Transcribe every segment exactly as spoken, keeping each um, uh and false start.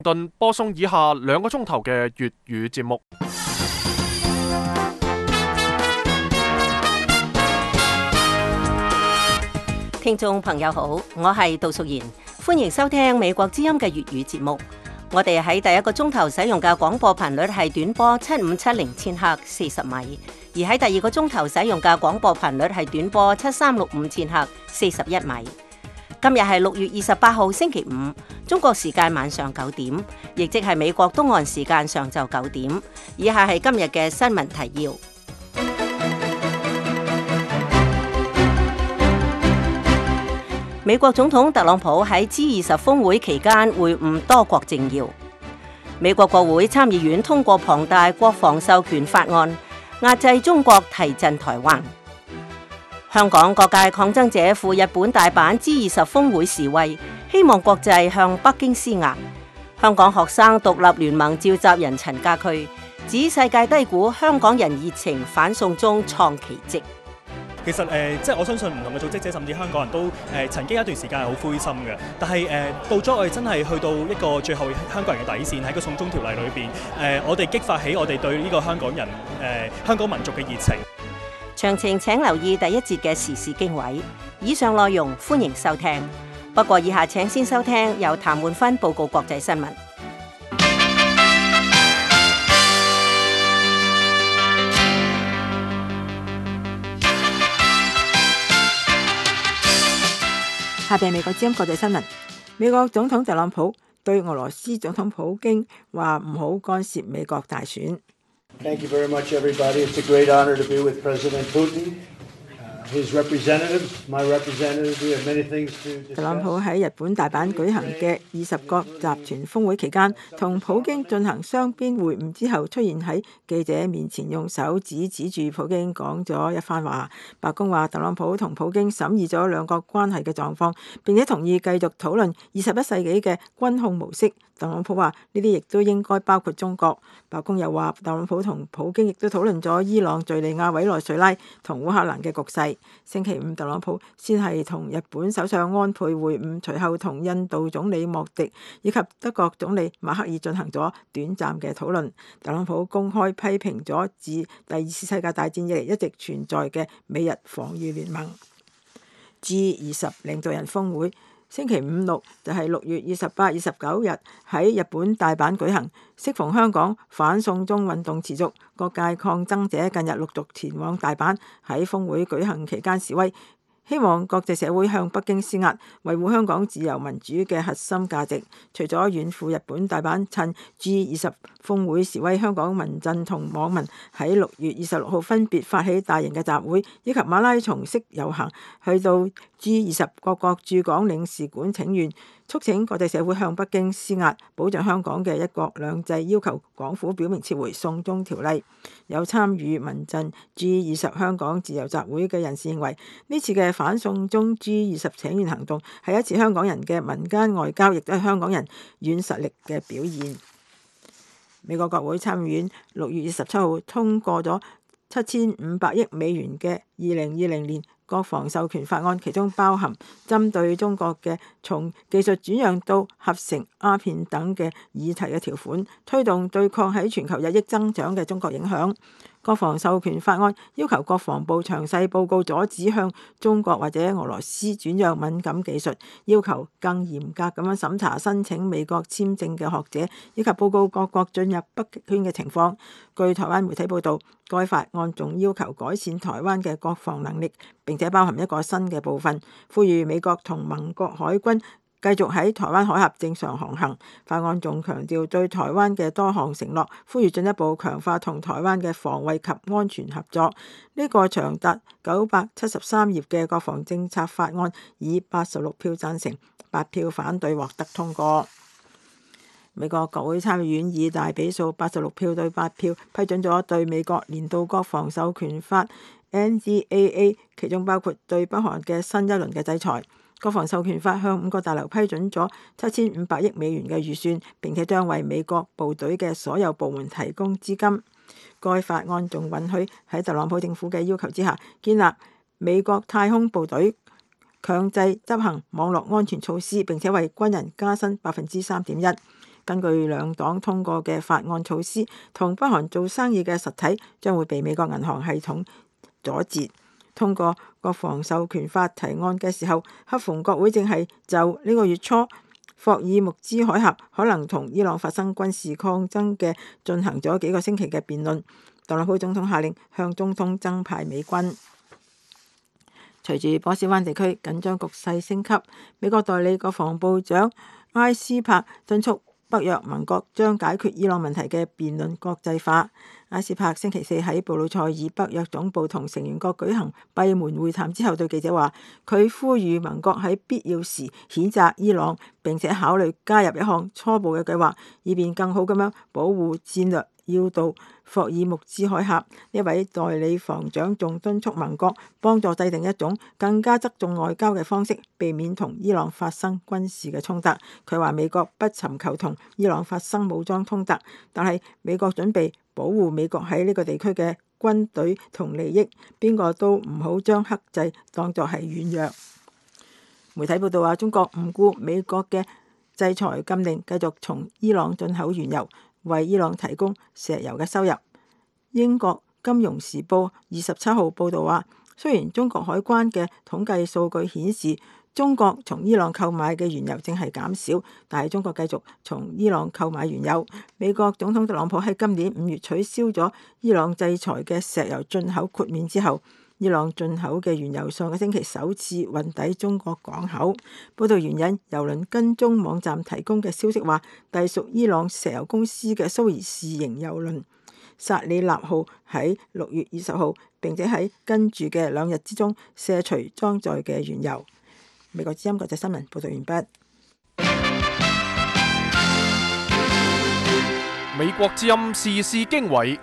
頓播送以下兩個鐘頭嘅粵語節目。 聽眾朋友好，我係杜淑賢，歡迎收聽美國之音嘅粵語節目。我哋喺第一個鐘頭使用嘅廣播頻率係短波七五七零千赫四十米，而喺第二個鐘頭使用嘅廣播頻率係短波七三六五千赫四十一米。今日係六月二十八號星期五，中國時間晚上九點，亦即係美國東岸時間上晝九點。以下係今日嘅新聞提要。美國總統特朗普喺 G 二十峰會期間會晤多國政要。美國國會參議院通過龐大國防授權法案，壓制中國提振台灣。香港各界抗爭者赴日本大阪 G 二十峰會示威，希望國際向北京施壓。香港學生獨立聯盟召集人陳家駒指世界低估香港人熱情反送中創奇蹟。 其實誒、呃，即係我相信唔同嘅組織者，甚至香港人都誒、呃、曾經一段時間係好灰心嘅。但係誒、呃，到咗我哋真係去到一個最後香港人嘅底線，喺個送中條例裏邊，誒、呃、我哋激發起我哋對呢個香港人誒、呃、香港民族嘅熱情。 詳情請留意第一節嘅時事經緯。以上內容歡迎收聽。不過以下請先收聽由譚煥芬報告國際新聞。 下邊美國之音國際新聞。美國總統特朗普對俄羅斯總統普京話唔好干涉美國大選。 Thank you very much, everybody. It's a great honor to be with President Putin, uh, his representatives, my representative. We have many things to discuss. 特朗普喺日本大阪舉行嘅二十國集團峰會期間，同普京進行雙邊會晤之後，出現喺記者面前，用手指指住普京講咗一番話。白宮話特朗普同普京審議咗兩國關係嘅狀況，並且同意繼續討論二十一世紀嘅軍控模式。特朗普話呢啲亦都應該包括中國。白宮又話特朗普同普京亦都討論咗伊朗、敘利亞、委內瑞拉同烏克蘭嘅局勢。星期五特朗普先係同日本首相安倍會晤，隨後同印度總理莫迪以及德國總理默克爾進行咗短暫嘅討論。特朗普公開批評咗自第二次世界大戰以嚟一直存在嘅美日防禦聯盟。G 二十領導人峰會星期五六就係六月二十八、二十九日喺日本大阪舉行。適逢香港反送中運動持續，各界抗爭者近日陸續前往大阪，喺峰會舉行期間示威，希望國際社會向北京施壓，維護香港自由民主嘅核心價值。除咗遠赴日本大阪趁 G 二十峰會示威，香港民陣同網民喺六月二十六號分別發起大型嘅集會以及馬拉松式遊行，去到 G 二十各國駐港領事館請願，促請國際社會向北京施壓，保障香港嘅一國兩制，要求港府表明撤回送中條例。有參與民陣 G 二十香港自由集會嘅人士認為，呢次嘅反送中 G 二十請願行動係一次香港人嘅民間外交，亦都係香港人軟實力嘅表現。美國國會參議院六月二十七號通過咗七千五百億美元嘅二零二零年國防授權法案，其中包含針對中國嘅從技術轉讓到合成鴉片等嘅議題嘅條款，推動對抗喺全球日益增長嘅中國影響。國防授權法案要求國防部詳細報告阻止向中國或者俄羅斯轉讓敏感技術，要求更嚴格咁樣審查申請美國簽證嘅學者，以及報告各國進入北極圈嘅情況。據台灣媒體報導，該法案仲要求改善台灣嘅國防能力，並且包含一個新嘅部分，呼籲美國同盟國海軍繼續喺台灣海峽正常航行。法案仲強調對台灣嘅多項承諾，呼籲進一步強化同台灣嘅防衛及安全合作。呢、這個長達九百七十三頁嘅國防政策法案，以八十六票贊成、八票反對獲得通過。美國國會參議院以大比數八十六票對八票批准咗對美國年度國防授權法 N D A A， 其中包括對北韓嘅新一輪嘅制裁。國防授權法向五個大樓批准咗七千五百億美元嘅預算，並且將為美國部隊嘅所有部門提供資金。該法案仲允許喺特朗普政府嘅要求之下，建立美國太空部隊，強制執行網絡安全措施，並且為軍人加薪百分之三點一。 根據兩黨通過嘅法案措施，同北韓做生意嘅實體將會被美國銀行系統阻截。通過國防授權法提案嘅時候，恰逢國會正係就呢個月初霍爾木茲海峽可能同伊朗發生軍事抗爭嘅進行咗幾個星期嘅辯論。特朗普總統下令向中東增派美軍。隨住波斯灣地區緊張局勢升級，美國代理國防部長埃斯珀敦促北約盟國將解決伊朗問題嘅辯論國際化。埃斯珀星期四喺布魯塞爾北約總部同成員國舉行閉門會談之後，對記者話：佢呼籲盟國喺必要時譴責伊朗，並且考慮加入一項初步嘅計劃，以便更好咁樣保護戰略要道霍爾木茲海峽。呢位代理防長仲敦促盟國幫助制定一種更加側重外交嘅方式，避免同伊朗發生軍事嘅衝突。佢話美國不尋求同伊朗發生武裝衝突，但係美國準備保護美國喺呢個地區嘅軍隊同利益。邊個都唔好將克制當作係軟弱。媒體報道話，中國唔顧美國嘅制裁禁令，繼續從伊朗進口原油，為伊朗提供石油嘅收入。英國金融時報二十七號報導話，雖然中國海關嘅統計數據顯示中國從伊朗購買嘅原油正係減少，但係中國繼續從伊朗購買原油。美國總統特朗普喺今年五月取消咗伊朗制裁嘅石油進口豁免之後，伊朗進口嘅原油上個星期首次運抵中國港口。報道援引郵輪跟蹤網站提供嘅消息話，隸屬伊朗石油公司嘅蘇伊士型郵輪薩里納號喺六月二十號，並且喺跟住嘅兩日之中卸除裝載嘅原油。美國之音國際新聞報道完畢。 美國之音時事經緯，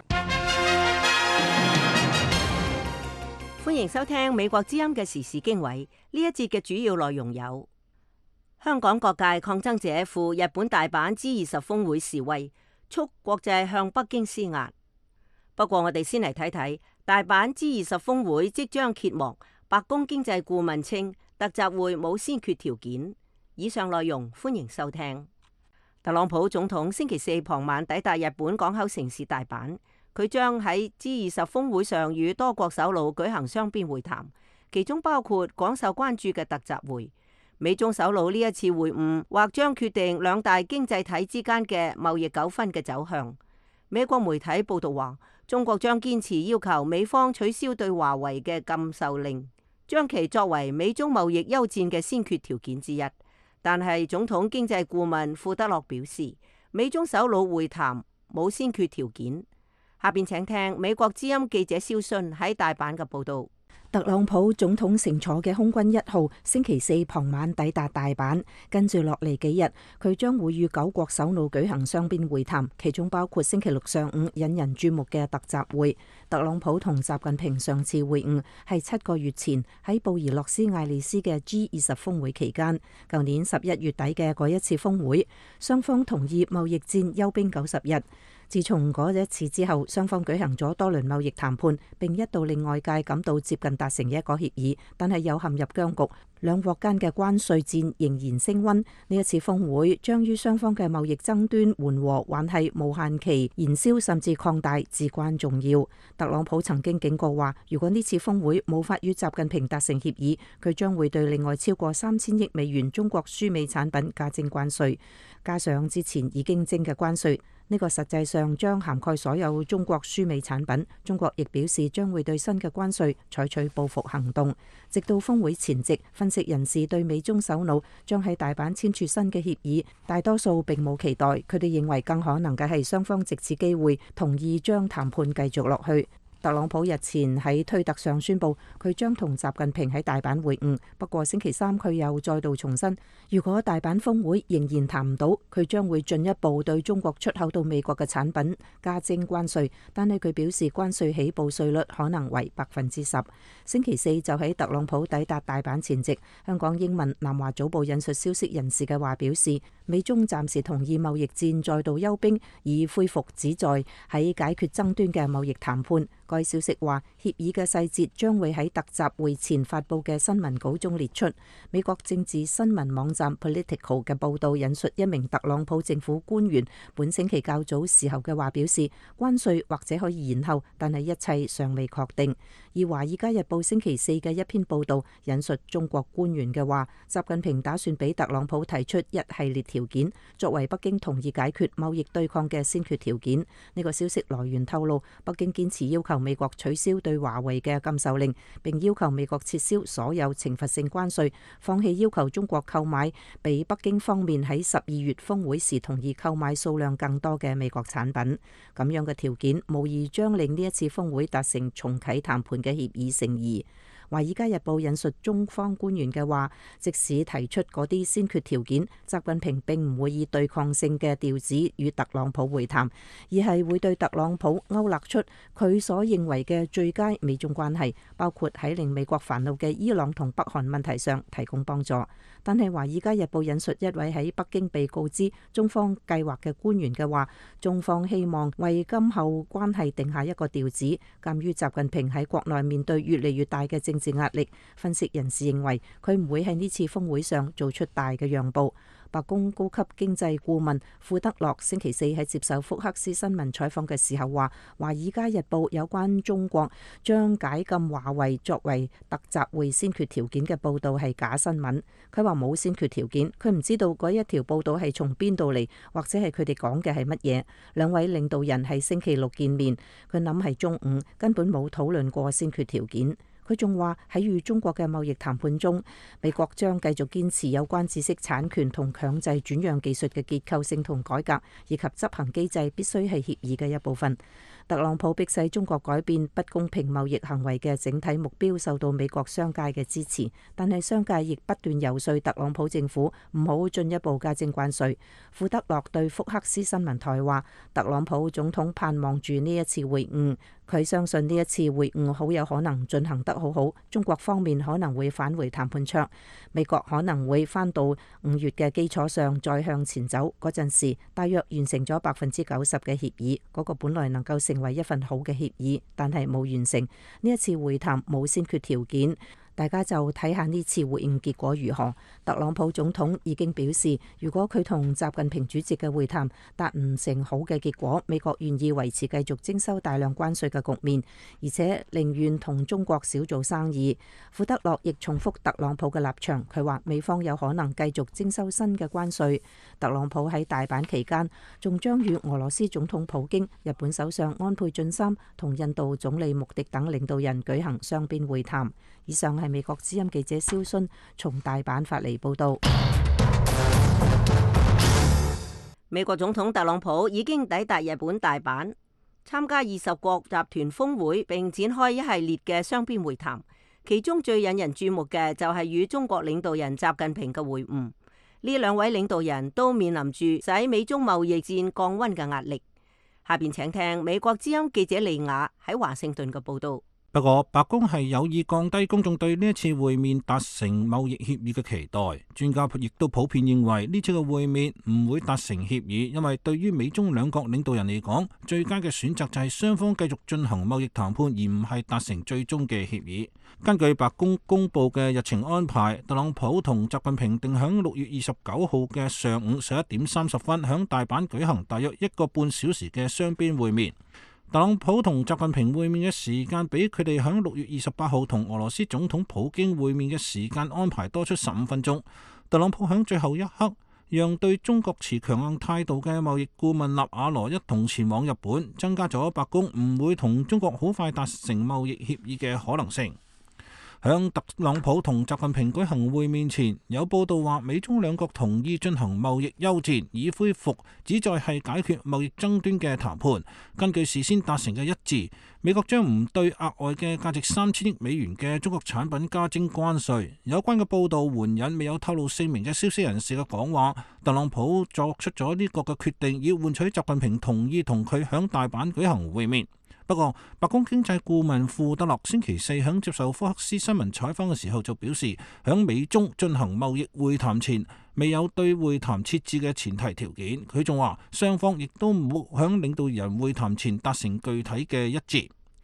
歡迎收聽美國之音嘅時事經緯。呢一節嘅主要內容有：香港各界抗爭者赴日本大阪 G 二十峰會示威，促國際向北京施壓。不過我哋先嚟睇睇大阪 G 二十峰會即將揭幕，白宮經濟顧問稱特集會冇先決條件。以上內容歡迎收聽。特朗普總統星期四傍晚抵達日本港口城市大阪，佢將喺 G 二十峰會上與多國首腦舉行雙邊會談，其中包括廣受關注嘅特集會。美中首腦呢一次會晤或將決定兩大經濟體之間嘅貿易糾紛嘅走向。美國媒體報道話，中國將堅持要求美方取消對華為嘅禁售令，將其作為美中貿易休戰嘅先決條件之一。但係總統經濟顧問庫德洛表示，美中首腦會談冇先決條件。下邊請聽美國之音記者蕭信喺大阪嘅報道。 特朗普總統乘坐嘅空軍一號星期四傍晚抵達大阪，跟住落嚟幾日，佢將會與九國首腦舉行雙邊會談，其中包括星期六上午引人注目嘅特集會。特朗普同習近平上次會晤係七個月前喺布宜諾斯艾利斯嘅 G 二十峰會期間，舊年十一月底嘅嗰一次峰會，雙方同意貿易戰休兵九十日。自從嗰一次之後，雙方舉行咗多輪貿易談判，並一度令外界感到接近達成一個協議，但係又陷入僵局。兩國間嘅關稅戰仍然升溫。呢一次峰會將於雙方嘅貿易爭端緩和，還係無限期燃燒甚至擴大至關重要。特朗普曾經警告話，如果呢次峰會無法與習近平達成協議，佢將會對另外超過三千億美元中國輸美產品加徵關稅，加上之前已經徵嘅關稅。呢個實際上將涵蓋所有中國輸美產品。中國亦表示將會對新嘅關稅採取報復行動。直到峰會前夕，分析人士對美中首腦將喺大阪簽署新嘅協議，大多數並冇期待。佢哋認為更可能嘅係雙方藉此機會同意將談判繼續落去。特朗普日前喺推特上宣布，佢將同習近平喺大阪會晤。不過星期三佢又再度重申，如果大阪峰會仍然談唔到，佢將會進一步對中國出口到美國嘅產品加徵關稅。但係佢表示，關稅起步稅率可能為百分之十。星期四就喺特朗普抵達大阪前夕，香港英文南華早報引述消息人士嘅話表示，美中暫時同意貿易戰再度休兵，以恢復旨在喺解決爭端嘅貿易談判。 該消息話，協議嘅細節將會喺特集會前發布嘅新聞稿中列出。美國政治新聞網站 Politico 嘅報導引述一名特朗普政府官員本星期較早時候嘅話表示，關稅或者可以延後，但係一切尚未確定。而《華爾街日報》星期四嘅一篇報導引述中國官員嘅話，習近平打算俾特朗普提出一系列條件，作為北京同意解決貿易對抗嘅先決條件。呢個消息來源透露，北京堅持要求美國取消對華為嘅禁售令，並要求美國撤銷所有懲罰性關稅，放棄要求中國購買比北京方面喺十二月峰會時同意購買數量更多嘅美國產品。咁樣嘅條件無疑將令呢一次峰會達成重啟談判嘅協議成疑。《華爾街日報》引述中方官員嘅話，即使提出嗰啲先決條件，習近平並唔會以對抗性嘅調子與特朗普會談，而係會對特朗普勾勒出佢所認為嘅最佳美中關係，包括喺令美國煩惱嘅伊朗同北韓問題上提供幫助。但係《華爾街日報》引述一位喺北京被告知中方計劃嘅官員嘅話，中方希望為今後關係定下一個調子。鑑於習近平喺國內面對越嚟越大嘅政治壓力，分析人士認為佢唔會喺呢次峰會上做出大嘅讓步。白宮高級經濟顧問庫德洛星期四喺接受福克斯新聞採訪嘅時候話，《華爾街日報》有關中國將解禁華為作為特集會先決條件嘅報導係假新聞。佢話冇先決條件，佢唔知道嗰一條報導係從邊度嚟，或者係佢哋講嘅係乜嘢。兩位領導人喺星期六見面，佢諗係中午，根本冇討論過先決條件。佢仲話喺與中國嘅貿易談判中，美國將繼續堅持有關知識產權同強制轉讓技術嘅結構性同改革，以及執行機制必須係協議嘅一部分。特朗普迫使中國改變不公平貿易行為嘅整體目標受到美國商界嘅支持，但係商界亦不斷遊說特朗普政府唔好進一步加徵關稅。庫德洛對福克斯新聞台話，特朗普總統盼望住呢一次會晤，佢相信呢一次會晤好有可能進行得好好，中國方面可能會返回談判桌，美國可能會返到五月嘅基礎上再向前走，嗰陣時大約完成咗百分之九十嘅協議，嗰個本來能夠成為一份好嘅協議，但係冇完成。呢一次會談冇先決條件。大家就睇下呢次會晤結果如何。特朗普總統已經表示，如果佢同習近平主席嘅會談達唔成好嘅結果，美國願意維持繼續徵收大量關稅嘅局面，而且寧願同中國少做生意。庫德洛亦重複特朗普嘅立場，佢話美方有可能繼續徵收新嘅關稅。特朗普喺大阪期間仲將與俄羅斯總統普京、日本首相安倍晉三同印度總理莫迪等領導人舉行雙邊會談。以上係美國之音記者蕭순從大阪發嚟報道。 美國總統特朗普已經抵達日本大阪，參加二十國集團峰會，並展開一系列嘅雙邊會談。其中最引人注目嘅就係與中國領導人習近平嘅會晤。呢兩位領導人都面臨住使美中貿易戰降溫嘅壓力。下邊請聽美國之音記者利亞喺華盛頓嘅報道。 不過，白宮係有意降低公眾對呢一次會面達成貿易協議嘅期待。專家亦都普遍認為呢次嘅會面唔會達成協議，因為對於美中兩國領導人嚟講，最佳嘅選擇就係雙方繼續進行貿易談判，而唔係達成最終嘅協議。根據白宮公佈嘅日程安排，特朗普同習近平定響六月二十九號嘅上午十一點三十分響大阪舉行大約一個半小時嘅雙邊會面。特朗普同習近平會面嘅時間比佢哋響六月二十八號同俄羅斯總統普京會面嘅時間安排多出十五分鐘。特朗普響最後一刻讓對中國持強硬態度嘅貿易顧問納瓦羅一同前往日本，增加咗白宮唔會同中國好快達成貿易協議嘅可能性。響特朗普同習近平舉行會面前，有報道話美中兩國同意進行貿易休戰，以恢復旨在係解決貿易爭端嘅談判。根據事先達成嘅一致，美國將唔對額外嘅價值三千億美元嘅中國產品加徵關稅。有關嘅報道援引未有透露姓名嘅消息人士嘅講話，特朗普作出咗呢個嘅決定，要換取習近平同意同佢響大阪舉行會面。不過，白宮經濟顧問庫德洛星期四響接受福克斯新聞採訪嘅時候就表示，響美中進行貿易會談前，未有對會談設置嘅前提條件。佢仲話，雙方亦都冇響領導人會談前達成具體嘅一致。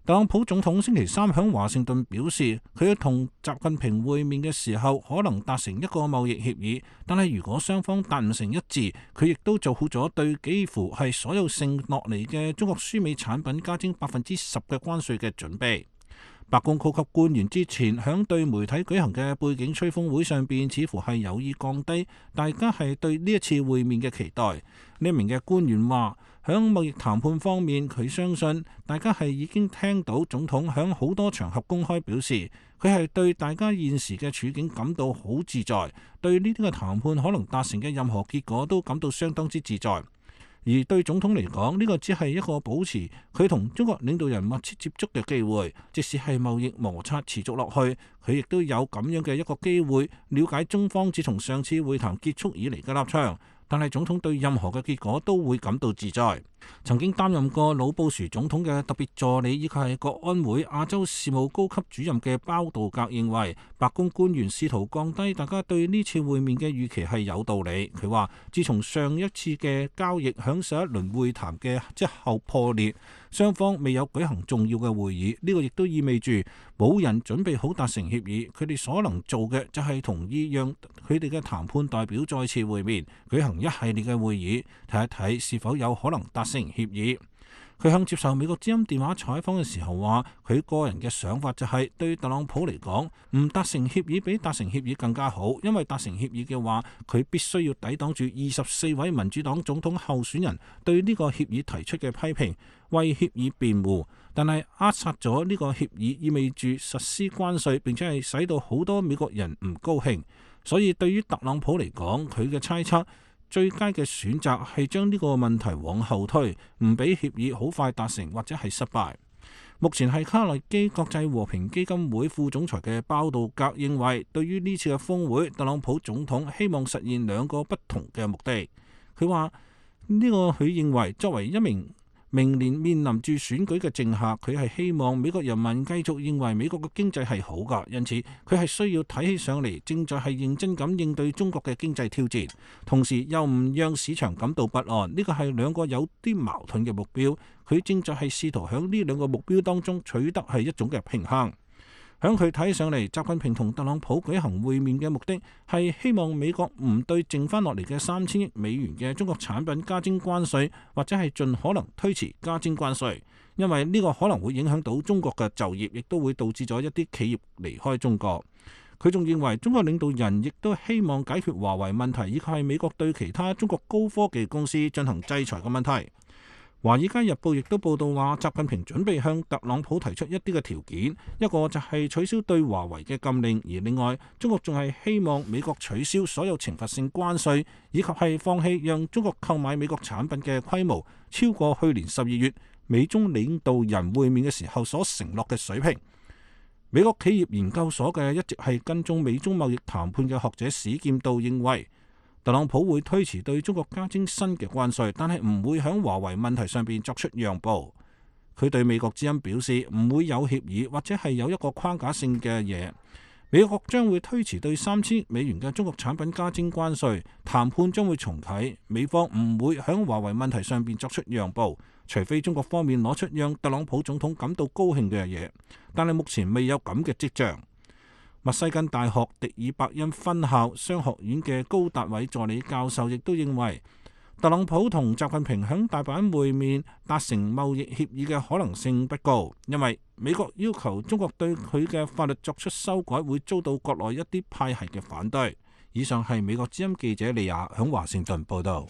特朗普總統星期三響華盛頓表示，佢同習近平會面嘅時候可能達成一個貿易協議，但係如果雙方達唔成一致，佢亦都做好咗對幾乎係所有剩落嚟嘅中國輸美產品加徵百分之十嘅關稅嘅準備。白宮高級官員之前響對媒體舉行嘅背景吹風會上邊，似乎係有意降低大家係對呢一次會面嘅期待。呢一名嘅官員話，響貿易談判方面，佢相信大家係已經聽到總統響好多場合公開表示，佢係對大家現時嘅處境感到好自在，對呢啲嘅談判可能達成嘅任何結果都感到相當之自在。而對總統嚟講，呢個只係一個保持佢同中國領導人密切接觸嘅機會，即使係貿易摩擦持續落去，佢亦都有咁樣嘅一個機會了解中方自從上次會談結束以嚟嘅立場。但係總統對任何嘅結果都會感到自在。曾經擔任過老布殊總統嘅特別助理以及係國安會亞洲事務高級主任嘅包道格認為，白宮官員試圖降低大家對呢次會面嘅預期係有道理。佢話，自從上一次嘅交易響上一輪會談嘅之後破裂，雙方未有舉行重要嘅會議，呢個亦都意味住冇人準備好達成協議。佢哋所能做嘅就係同意讓佢哋嘅談判代表再次會面，舉行一系列嘅會議，睇一睇是否有可能達成協議。佢向接受美國之音電話採訪嘅時候話，佢個人嘅想法就係對特朗普嚟講，唔達成協議比達成協議更加好，因為達成協議嘅話，佢必須要抵擋住二十四位民主黨總統候選人對呢個協議提出嘅批評，為協議辯護。但係扼殺咗呢個協議，意味住實施關稅，並且係使到好多美國人唔高興。所以對於特朗普嚟講，佢嘅猜測，最佳嘅選擇係將呢個問題往後推，唔俾協議好快達成或者係失敗。目前係卡內基國際和平基金會副總裁嘅包道格認為，對於呢次嘅峰會，特朗普總統希望實現兩個不同嘅目的。佢話呢個佢認為作為一名明年面臨住選舉嘅政客，佢係希望美國人民繼續認為美國嘅經濟係好㗎，因此佢係需要睇起上嚟正在係認真咁應對中國嘅經濟挑戰，同時又唔讓市場感到不安。呢個係兩個有啲矛盾嘅目標，佢正在係試圖喺呢兩個目標當中取得係一種嘅平衡。響佢睇上嚟，習近平同特朗普舉行會面嘅目的係希望美國唔對剩翻落嚟嘅三千億美元嘅中國產品加徵關稅，或者係盡可能推遲加徵關稅，因為呢個可能會影響到中國嘅就業，亦都會導致咗一啲企業離開中國。佢仲認為中國領導人亦都希望解決華為問題，以及係美國對其他中國高科技公司進行制裁嘅問題。《華爾街日報》亦都報道話，習近平準備向特朗普提出一啲嘅條件，一個就係取消對華為嘅禁令，而另外中國仲係希望美國取消所有懲罰性關稅，以及係放棄讓中國購買美國產品嘅規模超過去年十二月美中領導人會面嘅時候所承諾嘅水平。美國企業研究所嘅一直係跟蹤美中貿易談判嘅學者史劍道認為，特朗普會推遲對中國加徵新嘅關稅，但係唔會喺華為問題上邊作出讓步。佢對美國之音表示，唔會有協議或者係有一個框架性嘅嘢。美國將會推遲對三千億美元嘅中國產品加徵關稅，談判將會重啟。美方唔會喺華為問題上邊作出讓步，除非中國方面攞出讓特朗普總統感到高興嘅嘢，但係目前未有咁嘅跡象。密西根大學迪爾伯恩分校商學院嘅高達偉助理教授亦都認為，特朗普同習近平響大阪會面達成貿易協議嘅可能性不高，因為美國要求中國對佢嘅法律作出修改，會遭到國內一啲派系嘅反對。以上係美國之音記者利亞響華盛頓報道。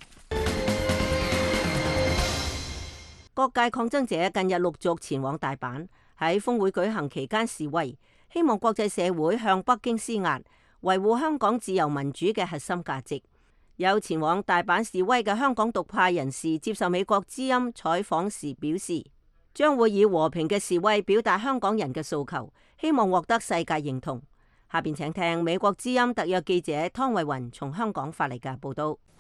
各界抗爭者近日陸續前往大阪，喺峰會舉行期間示威，希望國際社會向北京施壓，維護香港自由民主嘅核心價值。有前往大阪示威嘅香港獨派人士接受美國之音採訪時表示，將會以和平嘅示威表達香港人嘅訴求，希望獲得世界認同。下邊請聽美國之音特約記者湯慧雲從香港發嚟嘅報道。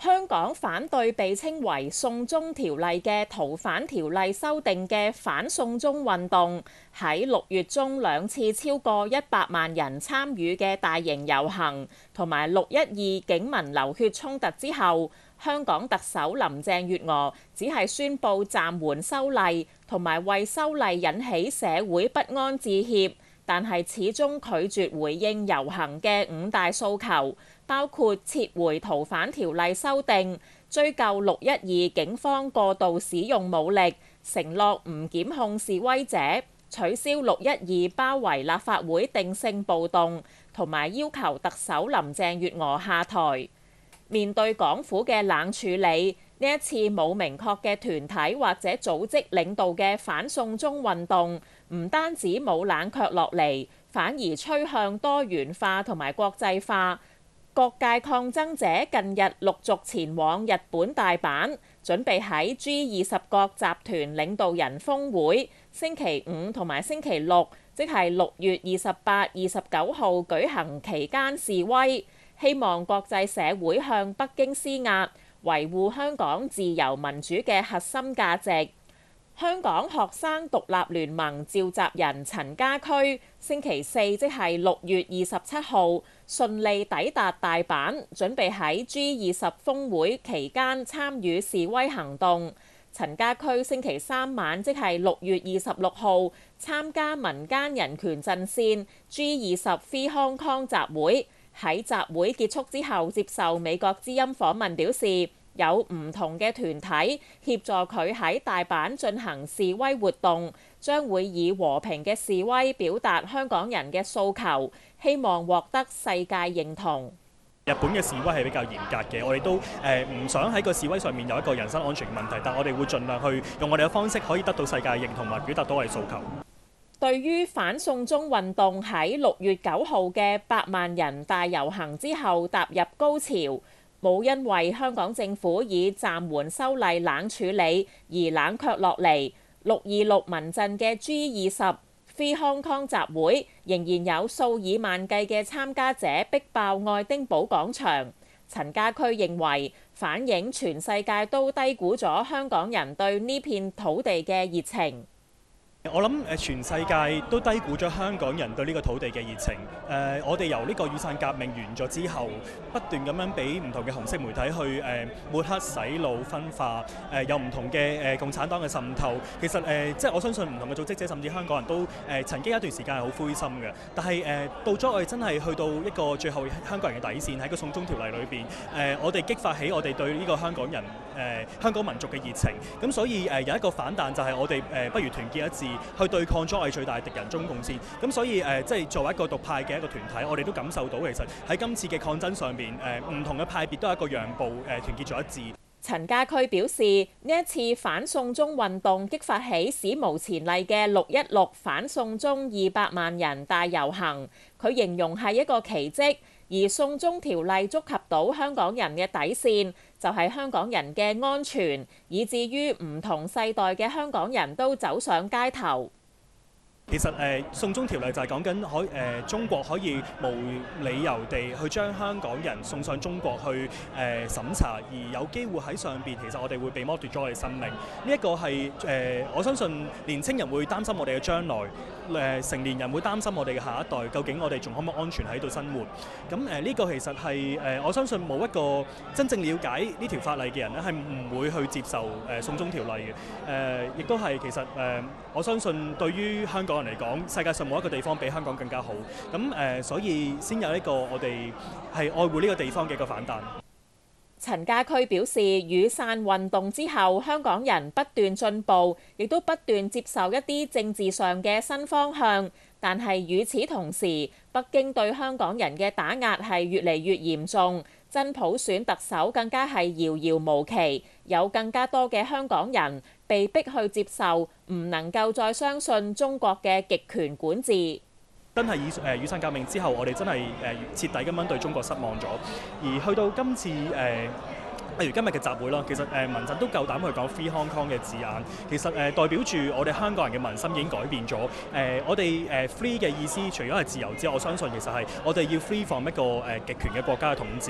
香港反對被稱為送中條例嘅逃犯條例修訂嘅反送中運動，喺六月中兩次超過一百萬人參與嘅大型遊行，同埋六一二警民流血衝突之後，香港特首林鄭月娥只係宣布暫緩修例，同埋為修例引起社會不安致歉，但係始終拒絕回應遊行嘅五大訴求。包括撤回逃犯條例修訂、追究六一二警方過度使用武力、承諾唔檢控示威者、取消六一二包圍立法會定性暴動，同埋要求特首林鄭月娥下台。面對港府嘅冷處理，呢一次冇明確嘅團體或者組織領導嘅反送中運動，唔單止冇冷卻落嚟，反而趨向多元化同埋國際化。各界抗爭者近日陸續前往日本大阪，準備喺 G 二十國集團領導人峰會星期五同埋星期六，即係六月二十八、二十九號舉行期間示威，希望國際社會向北京施壓，維護香港自由民主嘅核心價值。香港學生獨立聯盟召集人陳家駒星期四即係六月二十七號順利抵達大阪，準備喺 G 二十峰會期間參與示威行動。陳家駒星期三晚即係六月二十六號參加民間人權陣線 G 二十 Free Hong Kong 集會，喺集會結束之後接受美國之音訪問表示，有唔同嘅團體協助佢喺大阪進行示威活動，將會以和平嘅示威表達香港人嘅訴求，希望獲得世界認同。 日本嘅示威係比較嚴格嘅，我哋都誒唔想喺個示威上面有一個人身安全嘅問題，但我哋會盡量去用我哋嘅方式可以得到世界認同同埋表達到我哋訴求。 對於反送中運動喺六月九號嘅百萬人大遊行之後踏入高潮，冇因為香港政府以暫緩修例冷處理而冷卻落嚟。六二六民陣嘅 G 二十 Free Hong Kong 集會仍然有數以萬計嘅參加者逼爆愛丁堡廣場。陳家駒認為反映全世界都低估咗香港人對呢片土地嘅熱情。 我諗誒全世界都低估咗香港人對呢個土地嘅熱情。誒、呃，我哋由呢個雨傘革命完咗之後，不斷咁樣俾唔同嘅紅色媒體去誒、呃、抹黑、洗腦、分化，誒、呃、有唔同嘅誒、呃、共產黨嘅滲透。其實誒、呃，即係我相信唔同嘅組織者，甚至香港人都誒、呃、曾經一段時間係好灰心嘅。但係誒、呃、到咗我哋真係去到一個最後香港人嘅底線，喺個送中條例裏邊，誒、呃、我哋激發起我哋對呢個香港人誒、呃、香港民族嘅熱情。咁所以誒、呃、有一個反彈就係我哋誒、呃、不如團結一致，去對抗咗我哋最大敵人中共先，咁所以誒、呃，即係作為一個獨派嘅一個團體，我哋都感受到其實喺今次嘅抗爭上邊，誒、呃、唔同嘅派別都係一個讓步，誒、呃、團結咗一致。 陳家駒表示，呢一次反送中運動激發起史無前例嘅六一六反送中二百萬人大遊行，佢形容係一個奇蹟。而送中條例觸及到香港人嘅底線，就係、是、香港人嘅安全，以至於唔同世代嘅香港人都走上街頭。 其實誒、呃、送中條例就係講緊可誒、呃、中國可以無理由地去將香港人送上中國去誒、呃、審查，而有機會喺上邊，其實我哋會被剝奪咗我哋生命。呢、這、一個係誒、呃、我相信年青人會擔心我哋嘅將來，誒、呃、成年人會擔心我哋嘅下一代，究竟我哋仲可唔可以安全喺度生活？咁誒呢個其實係誒、呃、我相信冇一個真正了解呢條法例嘅人咧，係唔會去接受誒、呃、送中條例嘅。誒、呃、亦都係其實誒、呃、我相信對於香港嚟講，世界上冇一個地方比香港更加好，咁誒、呃，所以先有呢個我哋係愛護呢個地方嘅一個反彈。 陳家駒表示，雨傘運動之後，香港人不斷進步，亦都不斷接受一啲政治上嘅新方向。但係與此同時，北京對香港人嘅打壓係越嚟越嚴重，真普選特首更加係遙遙無期，有更加多嘅香港人被逼去接受，唔能夠再相信中國嘅極權管治。 真係以誒雨傘革命之後，我哋真係誒徹底咁樣對中國失望咗。而去到今次誒，例、呃、如今日嘅集會啦，其實誒民陣都夠膽去講 Free Hong Kong 嘅字眼，其實誒、呃、代表住我哋香港人嘅民心已經改變咗。誒、呃、我哋誒、呃、Free 嘅意思，除咗係自由之外，我相信其實係我哋要 Free from 一個誒極權嘅國家嘅統治。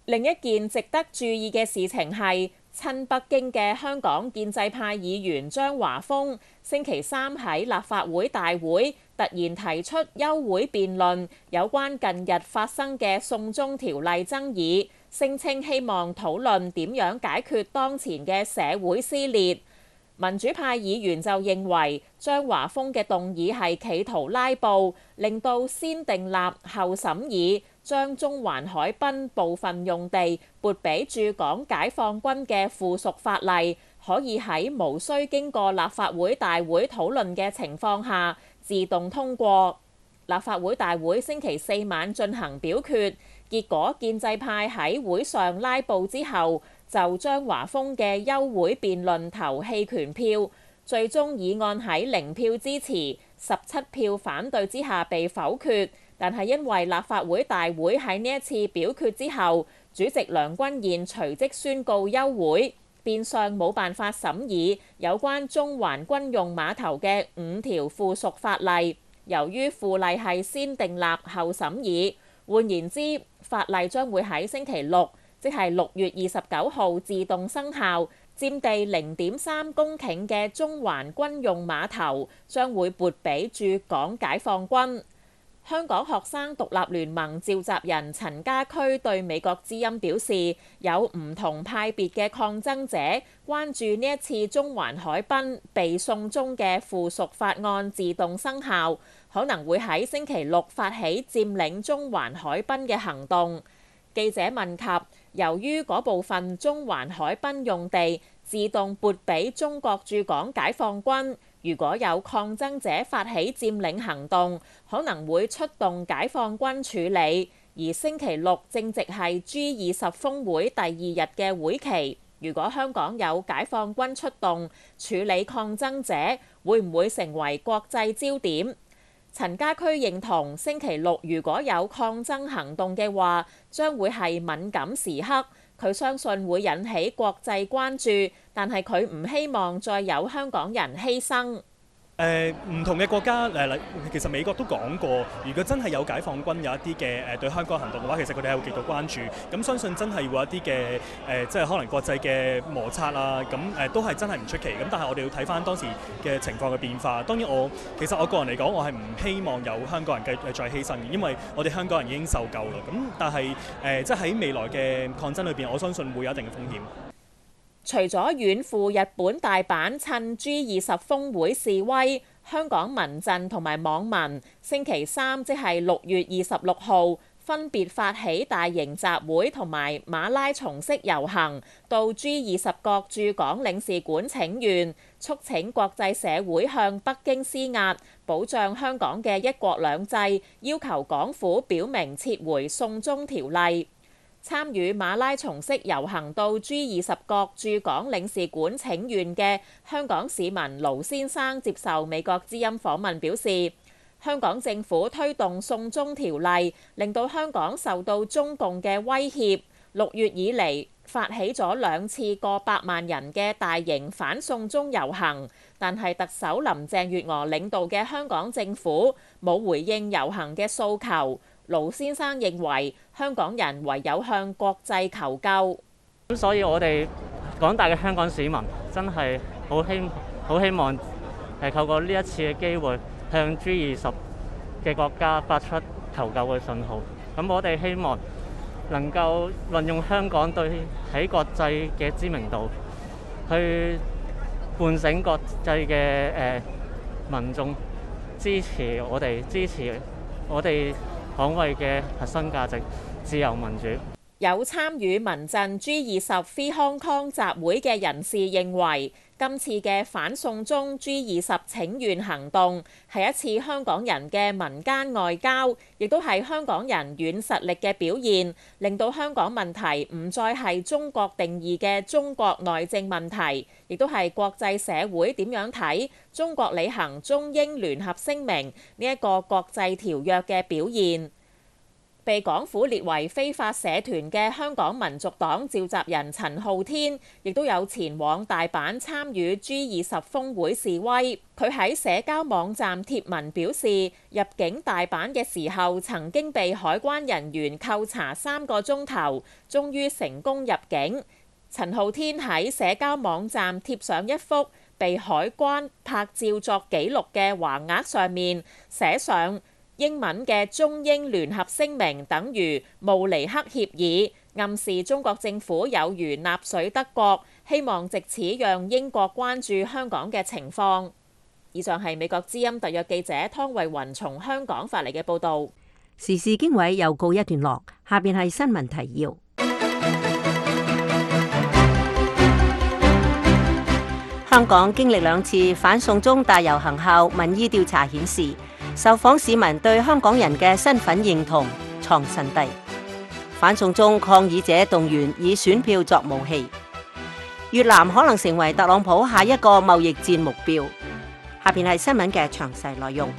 另一件值得注意嘅事情係，親北京嘅香港建制派議員張華峰星期三喺立法會大會突然提出休會辯論有關近日發生嘅送中條例爭議，聲稱希望討論點樣解決當前嘅社會撕裂。民主派議員就認為張華峰嘅動議係企圖拉布，令到先訂立後審議，將中環海濱部分用地撥俾駐港解放軍嘅附屬法例，可以喺無需經過立法會大會討論嘅情況下自動通過。立法會大會星期四晚進行表決，結果建制派喺會上拉布之後，就張華峰嘅休會辯論投棄權票，最終議案喺零票支持、十七票反對之下被否決。但係因為立法會大會喺呢一次表決之後，主席梁君彥隨即宣告休會，變相冇辦法審議有關中環軍用碼頭嘅五條附屬法例。由於附例係先訂立後審議，換言之，法例將會喺星期六，即係六月二十九號自動生效。佔地零點三公頃嘅中環軍用碼頭將會撥俾駐港解放軍。香港學生獨立聯盟召集人陳家駒對美國之音表示，有唔同派別嘅抗爭者關注呢一次中環海濱被送中嘅附屬法案自動生效，可能會喺星期六發起佔領中環海濱嘅行動。記者問及，由於嗰部分中環海濱用地自動撥俾中國駐港解放軍，如果有抗爭者發起佔領行動，可能會出動解放軍處理。而星期六正值係 G 二十峰會第二日嘅會期，如果香港有解放軍出動處理抗爭者，會唔會成為國際焦點？陳家駒認同星期六如果有抗爭行動嘅話，將會係敏感時刻。佢相信會引起國際關注，但係佢唔希望再有香港人犧牲。 誒唔同嘅國家誒，其實美國都講過，如果真係有解放軍有一啲嘅誒對香港行動嘅話，其實佢哋係會極度關注。咁相信真係會有一啲嘅誒，即係可能國際嘅摩擦啊，咁誒都係真係唔出奇。咁但係我哋要睇翻當時嘅情況嘅變化。當然我其實我個人嚟講，我係唔希望有香港人繼續再犧牲嘅，因為我哋香港人已經受夠啦。咁但係誒，即係喺未來嘅抗爭裏邊，我相信會有一定嘅風險。 除咗遠赴日本大阪趁 G 二十峰會示威，香港民陣同埋網民星期三即係六月二十六號分別發起大型集會同埋馬拉松式遊行，到 G 二十國駐港領事館請願，促請國際社會向北京施壓，保障香港嘅一國兩制，要求港府表明撤回送中條例。參與馬拉松式遊行到 G 二十國駐港領事館請願嘅香港市民盧先生接受美國之音訪問表示，香港政府推動送中條例，令到香港受到中共嘅威脅。六月以嚟發起咗兩次過百萬人嘅大型反送中遊行，但係特首林鄭月娥領導嘅香港政府冇回應遊行嘅訴求。盧先生認為香港人唯有向國際求救。 咁所以我哋廣大嘅香港市民真係好希好希望係透過呢一次嘅機會，向 G 二十嘅國家發出求救嘅信號。咁我哋希望能夠運用香港對喺國際嘅知名度，去喚醒國際嘅誒民眾支持我哋，支持我哋捍衛嘅核心價值、自由民主。 有參與民陣 G 二十 Free Hong Kong 集會嘅人士認為，今次嘅反送中 G 二十請願行動係一次香港人嘅民間外交，亦都係香港人軟實力嘅表現，令到香港問題唔再係中國定義嘅中國內政問題，亦都係國際社會點樣睇中國履行中英聯合聲明呢一個國際條約嘅表現。 被港府列為非法社團嘅香港民族黨召集人陳浩天，亦都有前往大阪參與 G 二十峰會示威。佢喺社交網站貼文表示，入境大阪嘅時候曾經被海關人員扣查三個鐘頭，終於成功入境。陳浩天喺社交網站貼上一幅被海關拍照作記錄嘅橫額，上面寫上英文嘅中英聯合聲明等於慕尼黑協議，暗示中國政府有如納粹德國，希望藉此讓英國關注香港嘅情況。以上係美國之音特約記者湯慧雲從香港發嚟嘅報導。 時事經緯又告一段落，下邊係新聞提要。香港經歷兩次反送中大遊行後，民意調查顯示，受訪市民對香港人嘅身份認同創新低。反送中抗議者動員以選票作武器。越南可能成為特朗普下一個貿易戰目標。下邊係新聞嘅詳細內容。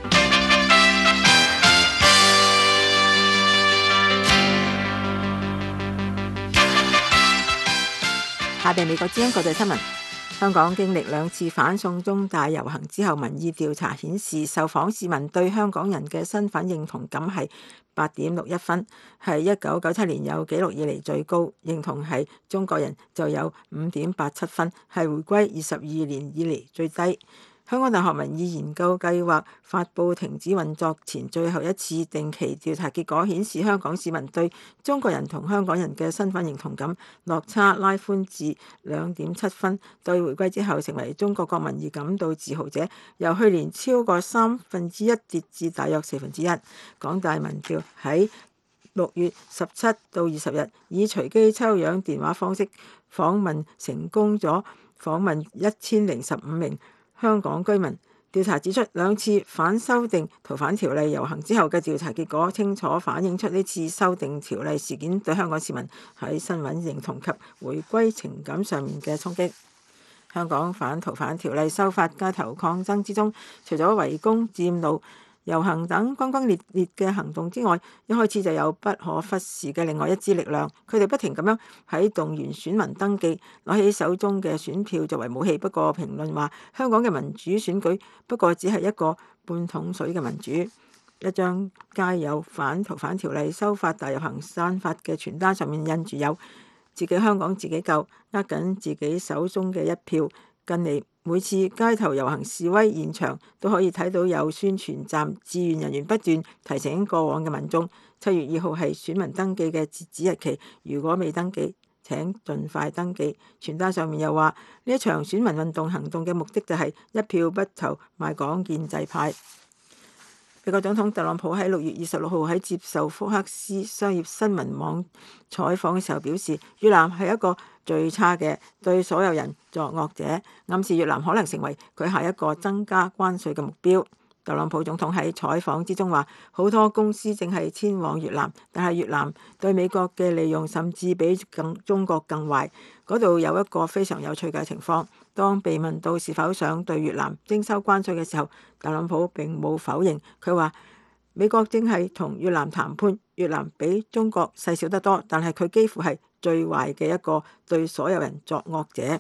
下邊美國之音國際新聞。香港經歷兩次反送中大遊行之後，民意調查顯示，受訪市民對香港人嘅身份認同感係八點六一分，係一九九七年有紀錄以嚟最高。認同係中國人就有五點八七分，係回歸二十二年以嚟最低。香港大學民意研究計劃發布停止運作前最後一次定期調查結果顯示，香港市民對中國人同香港人嘅身份認同感落差拉寬至兩點七分，對回歸之後成為中國國民而感到自豪者，由去年超過三分之一跌至大約四分之一。港大民調喺六月十七到二十日以隨機抽樣電話方式訪問成功咗訪問一千零十五名香港居民。調查指出，兩次反修訂逃犯條例遊行之後嘅調查結果清楚反映出呢次修訂條例事件對香港市民喺身份認同及回歸情感上面嘅衝擊。香港反逃犯條例修法街頭抗爭之中，除咗圍攻、佔路、遊行等轟轟烈烈嘅行動之外，一開始就有不可忽視嘅另外一支力量，佢哋不停咁樣喺動員選民登記，攞起手中嘅選票作為武器。不過評論話，香港嘅民主選舉不過只係一個半桶水嘅民主。一張街有反逃犯條例修法大遊行散發嘅傳單，上面印住有自己香港自己救，握緊自己手中嘅一票。近嚟每次街頭遊行示威現場都可以睇到有宣傳站志願人員不斷提醒過往嘅民眾，七月二號係選民登記嘅截止日期，如果未登記請盡快登記。傳單上面又話，呢一場選民運動行動嘅目的就係一票不投賣港建制派。美國總統特朗普喺六月二十六號喺接受福克斯商業新聞網採訪嘅時候表示，越南係一個最差嘅對所有人作惡者，暗示越南可能成為佢下一個增加關稅嘅目標。特朗普總統喺採訪之中話，好多公司正係遷往越南，但係越南對美國嘅利用甚至比更中國更壞。嗰度有一個非常有趣嘅情況，當被問到是否想對越南徵收關稅嘅時候，特朗普並冇否認。佢話美國正係同越南談判，越南比中國細小得多，但係佢幾乎係最壞嘅一個對所有人作惡者。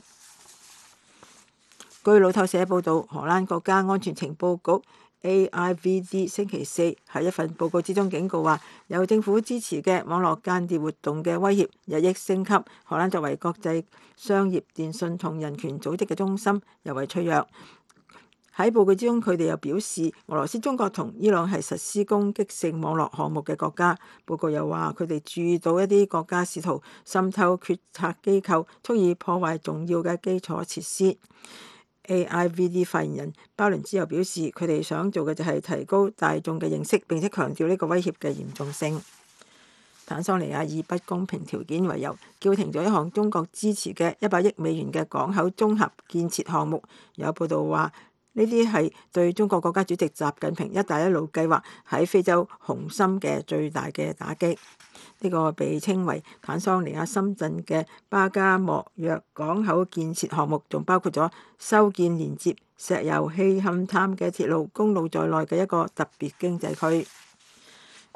據路透社報導，荷蘭國家安全情報局 A I V D 星期四喺一份報告之中警告話，由政府支持嘅網絡間諜活動嘅威脅日益升級。荷蘭作為國際商業、電信同人權組織嘅中心，尤為脆弱。喺報告之中，佢哋又表示，俄羅斯、中國同伊朗係實施攻擊性網絡項目嘅國家。報告又話，佢哋注意到一啲國家試圖滲透決策機構，蓄意破壞重要嘅基礎設施。A I V D 發言人巴倫之又表示，佢哋想做嘅就係提高大眾嘅認識，並且強調呢個威脅嘅嚴重性。坦桑尼亞以不公平條件為由，叫停咗一項中國支持嘅一百億美元嘅港口綜合建設項目。有報道話，呢啲係對中國國家主席習近平一帶一路計劃喺非洲雄心嘅最大嘅打擊。呢個被稱為坦桑尼亞深圳嘅巴加莫約港口建設項目，仲包括咗修建連接石油氣勘探嘅鐵路、公路在內嘅一個特別經濟區。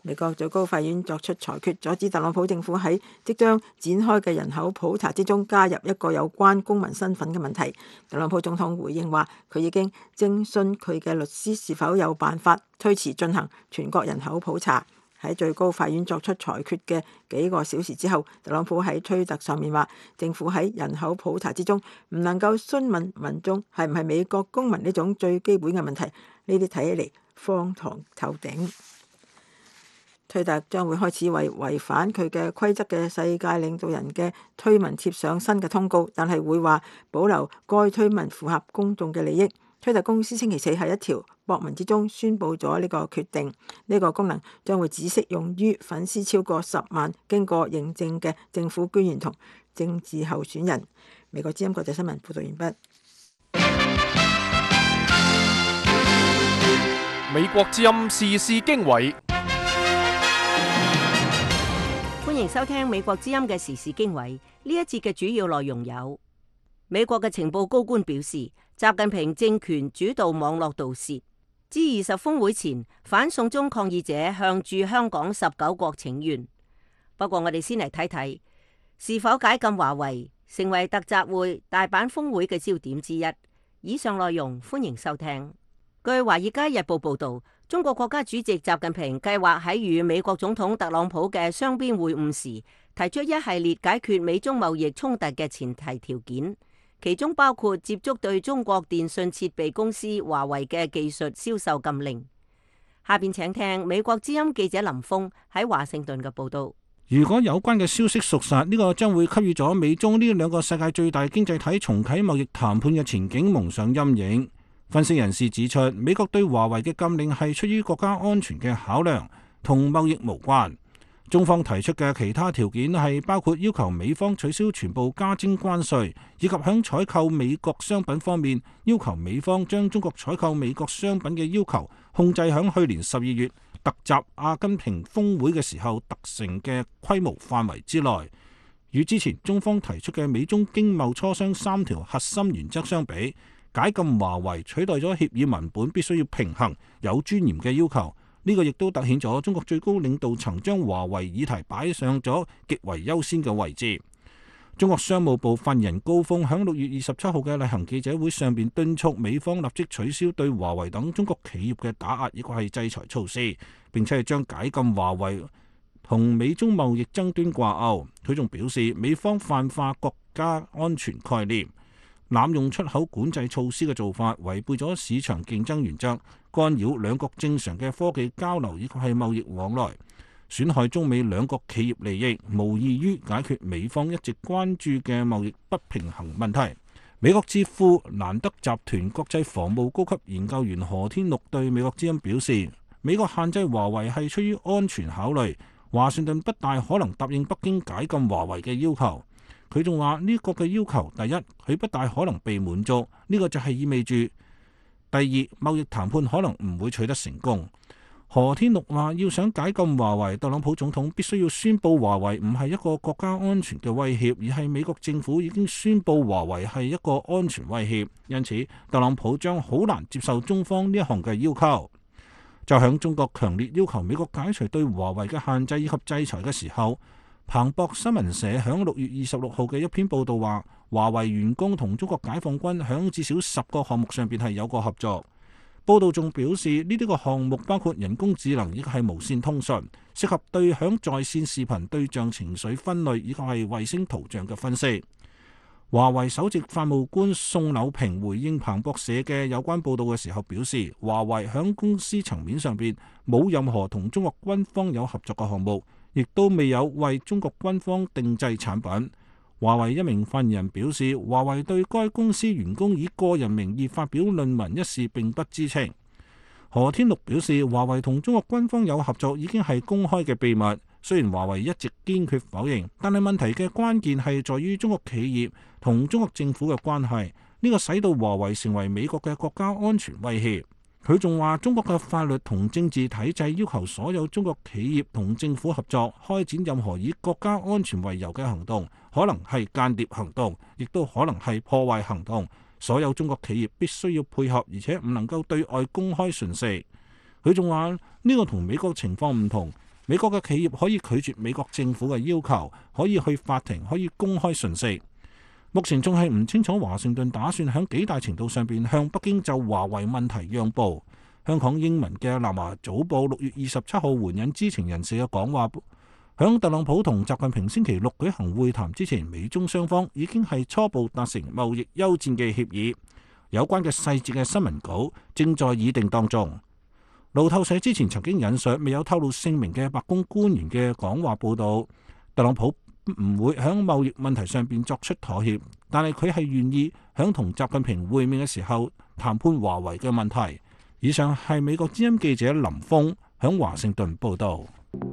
美國最高法院作出裁決，阻止特朗普政府喺即將展開嘅人口普查之中加入一個有關公民身份嘅問題。特朗普總統回應話，佢已經徵詢佢嘅律師是否有辦法推遲進行全國人口普查。喺最高法院作出裁決嘅幾個小時之後，特朗普喺推特上面話，政府喺人口普查之中唔能夠詢問民眾係唔係美國公民呢種最基本嘅問題，呢啲睇起嚟荒唐透頂。推特將會開始為違反佢嘅規則嘅世界領導人嘅推文貼上新嘅通告，但係會話保留該推文符合公眾嘅利益。推特公司星期四喺一條博文之中宣布咗呢個決定，呢個功能將會只適用於粉絲超過十萬、經過認證嘅政府官員同政治候選人。美國之音國際新聞報道完畢。 美國之音時事經緯。 歡迎收聽美國之音嘅時事經緯。呢一節嘅主要內容有：美國嘅情報高官表示，習近平政權主導網絡盜竊。G 二十峰會前，反送中抗議者向駐香港十九國請願。不過我哋先嚟睇睇，是否解禁華為成為特集會大阪峰會嘅焦點之一。以上內容歡迎收聽。據《華爾街日報》報道，中國國家主席習近平計劃喺與美國總統特朗普嘅雙邊會晤時，提出一系列解決美中貿易衝突嘅前提條件，其中包括接觸對中國電信設備公司華為嘅技術銷售禁令。下邊請聽美國之音記者林峰喺華盛頓嘅報道。 如果有關嘅消息屬實，呢個將會給予咗美中呢兩個世界最大經濟體重啟貿易談判嘅前景蒙上陰影。分析人士指出，美國對華為嘅禁令係出於國家安全嘅考量，同貿易無關。中方提出嘅其他條件係包括要求美方取消全部加徵關稅，以及響採購美國商品方面要求美方將中國採購美國商品嘅要求控制響去年十二月特集阿根廷峰會嘅時候達成嘅規模範圍之內。與之前中方提出嘅美中經貿磋商三條核心原則相比，解禁華為取代咗協議文本必須要平衡有尊嚴嘅要求。呢個亦都凸顯咗中國最高領導層將華為議題擺上咗極為優先嘅位置。中國商務部發言人高峰響六月二十七號嘅例行記者會上邊敦促美方立即取消對華為等中國企業嘅打壓，亦或係制裁措施，並且係將解禁華為同美中貿易爭端掛鈎。佢仲表示，美方泛化國家安全概念，濫用出口管制措施嘅做法，違背咗市場競爭原則，干擾兩國正常嘅科技交流以及係貿易往來，損害中美兩國企業利益，無異於解決美方一直關注嘅貿易不平衡問題。美國智庫蘭德集團國際防務高級研究員何天祿對美國之音表示，美國限制華為係出於安全考慮，華盛頓不大可能答應北京解禁華為嘅要求。佢仲話呢個嘅要求，第一，佢不大可能被滿足，呢個就係意味住第二，貿易談判可能唔會取得成功。何天祿話，要想解禁華為，特朗普總統必須要宣布華為唔係一個國家安全嘅威脅，而係美國政府已經宣布華為係一個安全威脅，因此特朗普將好難接受中方呢一項嘅要求。就響中國強烈要求美國解除對華為嘅限制以及制裁嘅時候，彭博新聞社響六月二十六號嘅一篇報道話，華為員工同中國解放軍響至少十個項目上邊係有個合作。報道仲表示，呢啲個項目包括人工智能以及係無線通訊，適合對響在線視頻對象情緒分類以及係衛星圖像嘅分析。華為首席法務官宋柳平回應彭博社嘅有關報道嘅時候表示，華為響公司層面上邊冇任何同中國軍方有合作嘅項目，亦都未有為中國軍方定製產品。華為一名發言人表示，華為對該公司員工以個人名義發表論文一事並不知情。何天祿表示，華為同中國軍方有合作已經係公開嘅秘密。雖然華為一直堅決否認，但係問題嘅關鍵係在於中國企業同中國政府嘅關係，呢個使到華為成為美國嘅國家安全威脅。佢仲話，中國嘅法律同政治體制要求所有中國企業同政府合作開展任何以國家安全為由嘅行動，可能係間諜行動，亦都可能係破壞行動。所有中國企業必須要配合，而且唔能夠對外公開信息。佢仲話，呢個同美國情況唔同。 美國嘅企業可以拒絕美國政府嘅要求，可以去法庭，可以公開訊息。目前仲係唔清楚華盛頓打算喺幾大程度上邊向北京就華為問題讓步。香港英文嘅南華早報六月二十七號援引知情人士嘅講話，響特朗普同習近平星期六舉行會談之前，美中雙方已經係初步達成貿易休戰嘅協議，有關嘅細節嘅新聞稿正在擬定當中。路透社之前曾經引述未有透露姓名嘅白宮官員嘅講話報道，特朗普唔會喺貿易問題上邊作出妥協，但係佢係願意喺同習近平會面嘅時候談判華為嘅問題。以上係美國之音記者林峰喺華盛頓報道。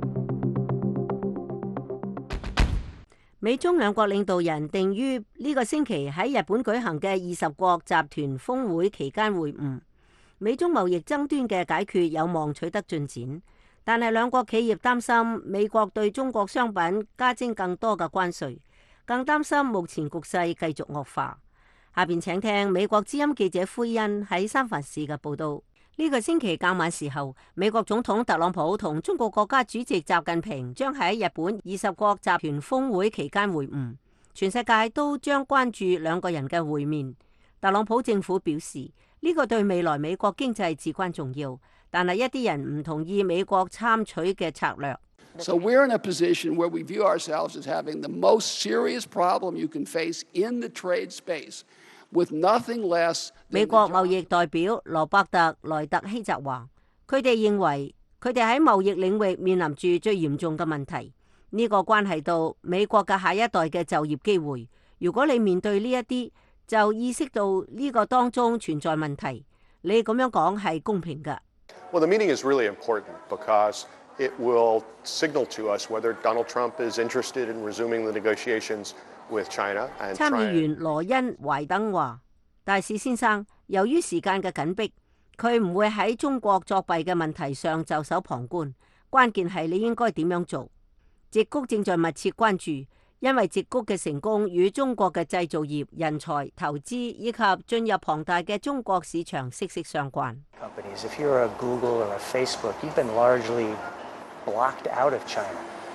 美中兩國領導人定於呢個星期喺日本舉行嘅二十國集團峰會期間會晤，美中貿易爭端嘅解決有望取得進展。但係兩國企業擔心美國對中國商品加徵更多嘅關稅，更擔心目前局勢繼續惡化。下邊請聽美國之音記者灰恩喺三藩市嘅報道。呢個星期較晚時候，美國總統特朗普同中國國家主席習近平將喺日本二十國集團峰會期間會晤，全世界都將關注兩個人嘅會面。特朗普政府表示，呢個對未來美國經濟至關重要。但係一啲人唔同意美國參取嘅策略。 So we're in a position where we view ourselves as having the most serious problem you can face in the trade space, with nothing less. 美國貿易代表羅伯特萊特希澤話，佢哋認為佢哋喺貿易領域面臨住最嚴重嘅問題。呢個關係到美國嘅下一代嘅就業機會。如果你面對呢一啲，就意識到呢個當中存在問題。你咁樣講係公平㗎。 Well, the meeting is really important because it will signal to us whether Donald Trump is interested in resuming the negotiations with China and 參議員羅恩懷登話，大使先生，由於時間嘅緊迫，佢唔會喺中國作弊嘅問題上袖手旁觀。關鍵係你應該點樣做。矽谷正在密切關注，因為矽谷嘅成功與中國嘅製造業、人才、投資以及進入龐大嘅中國市場息息相關。 Companies, if you're a Google or a Facebook, you've been largely blocked out of China.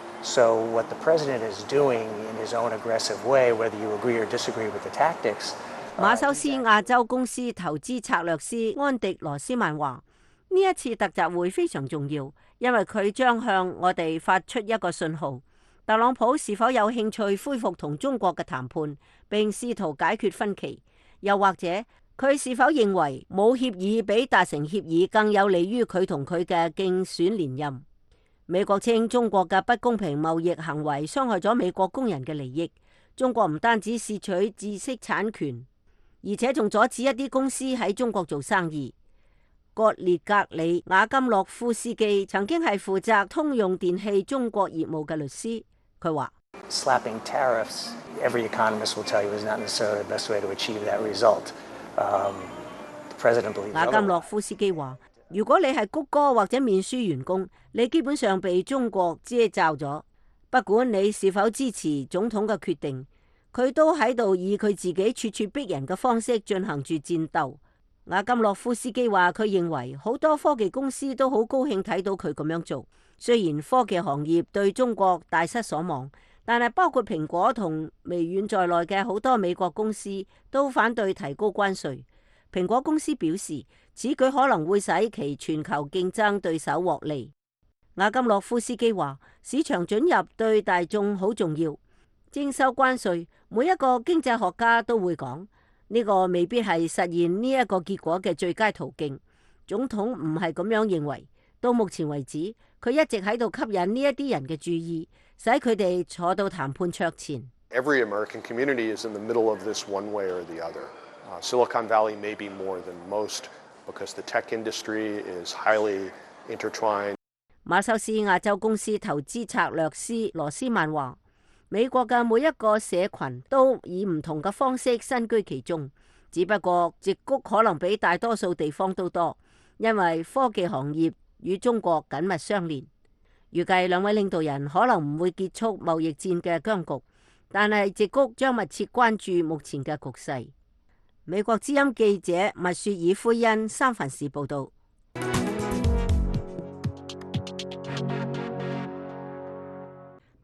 So what the president is doing in his own aggressive way, whether you agree or disagree with the tactics. 馬修斯亞洲公司投資策略師安迪羅斯曼話：呢一次特集會非常重要，因為佢將向我哋發出一個信號。特朗普是否有興趣恢復同中國嘅談判，並試圖解決分歧？又或者佢是否認為冇協議比達成協議更有利於佢同佢嘅競選連任？美國稱中國嘅不公平貿易行為傷害咗美國工人嘅利益。中國唔單止竊取知識產權，而且仲阻止一啲公司喺中國做生意。葛列格里瓦金洛夫斯基曾經係負責通用電器中國業務嘅律師。佢話 ：Slapping tariffs, every economist will tell you is not necessarily the best way to achieve that result. Um, the president believes. 瓦金洛夫斯基話：如果你係谷歌或者面書員工，你基本上被中國遮罩咗。不管你是否支持總統嘅決定，佢都喺度以佢自己咄咄逼人嘅方式進行住戰鬥。瓦金洛夫斯基話：佢認為好多科技公司都好高興睇到佢咁樣做。雖然科技行業對中國大失所望，但係包括蘋果同微軟在內嘅好多美國公司都反對提高關稅。蘋果公司表示，此舉可能會使其全球競爭對手獲利。瓦金洛夫斯基話：市場准入對大眾好重要，徵收關稅，每一個經濟學家都會講，呢個未必係實現呢一個結果嘅最佳途徑。總統唔係咁樣認為。到目前為止，佢一直喺度吸引呢一啲人嘅注意，使佢哋坐到談判桌前。 Every American community is in the middle of this one way or the other. Uh, Silicon Valley may be more than most because the tech industry is highly intertwined. 馬修斯亞洲公司投資策略師羅斯曼話：美國嘅每一個社群都以唔同嘅方式身居其中，只不過矽谷可能比大多數地方都多，因為科技行業與中國緊密相連。預計兩位領導人可能唔會結束貿易戰嘅僵局，但係矽谷將密切關注目前嘅局勢。美國之音記者麥雪爾灰恩三藩市報道。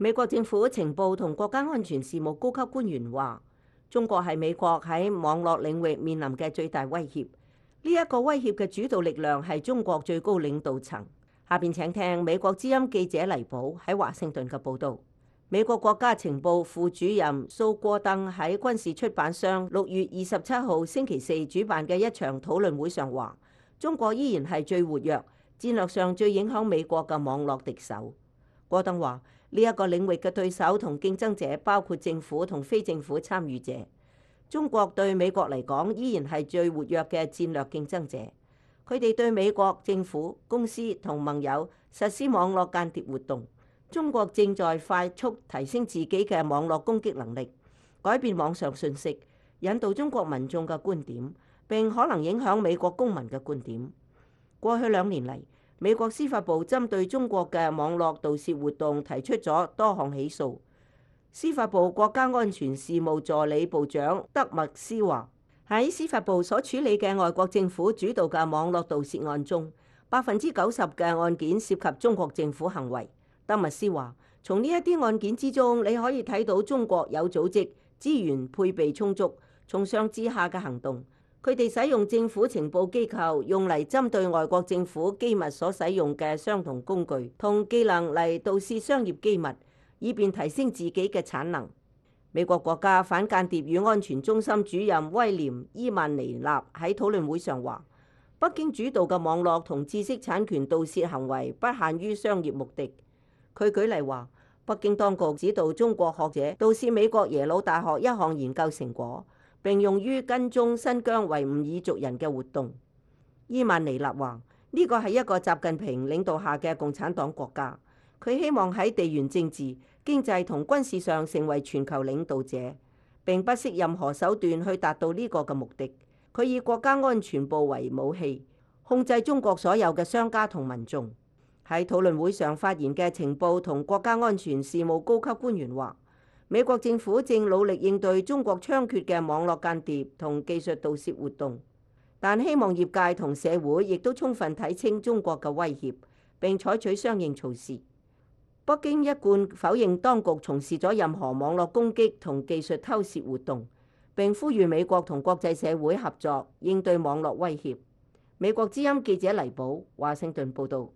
美國政府情報同國家安全事務高級官員話，中國係美國喺網絡領域面臨嘅最大威脅。呢一個威脅嘅主導力量係中國最高領導層。下邊請聽美國之音記者黎寶喺華盛頓嘅報導。美國國家情報副主任蘇戈登喺軍事出版商六月二十七號星期四主辦嘅一場討論會上話，中國依然係最活躍、戰略上最影響美國嘅網絡敵手。戈登話：呢一個領域嘅對手同競爭者包括政府同非政府參與者。中國對美國嚟講依然係最活躍嘅戰略競爭者。佢哋對美國政府、公司同盟友實施網絡間諜活動。中國正在快速提升自己嘅網絡攻擊能力，改變網上信息，引導中國民眾嘅觀點，並可能影響美國公民嘅觀點。過去兩年嚟，美國司法部針對中國嘅網絡盜竊活動提出咗多項起訴。司法部國家安全事務助理部長德麥斯話：喺司法部所處理嘅外國政府主導嘅網絡盜竊案中，百分之九十嘅案件涉及中國政府行為。德密斯話：從呢一啲案件之中，你可以睇到中國有組織、資源配備充足、從上至下嘅行動。佢哋使用政府情報機構用嚟針對外國政府機密所使用嘅相同工具同技能嚟盜竊商業機密，以便提升自己嘅產能。美國國家反間諜與安全中心主任威廉伊曼尼納喺討論會上話：北京主導嘅網絡同知識產權盜竊行為不限於商業目的。佢舉例話，北京當局指導中國學者盜竊美國耶魯大學一項研究成果，並用於跟蹤新疆維吾爾族人嘅活動。伊曼尼納話：呢個係一個習近平領導下嘅共產黨國家，佢希望喺地緣政治、經濟同軍事上成為全球領導者，並不惜任何手段去達到呢個嘅目的。佢以國家安全部為武器，控制中國所有嘅商家同民眾。喺討論會上發言嘅情報同國家安全事務高級官員話，美國政府正努力應對中國猖獗嘅網絡間諜同技術盜竊活動，但希望業界同社會亦都充分睇清中國嘅威脅，並採取相應措施。北京一貫否認當局從事咗任何網絡攻擊同技術偷竊活動，並呼籲美國同國際社會合作應對網絡威脅。美國之音記者黎寶，華盛頓報導。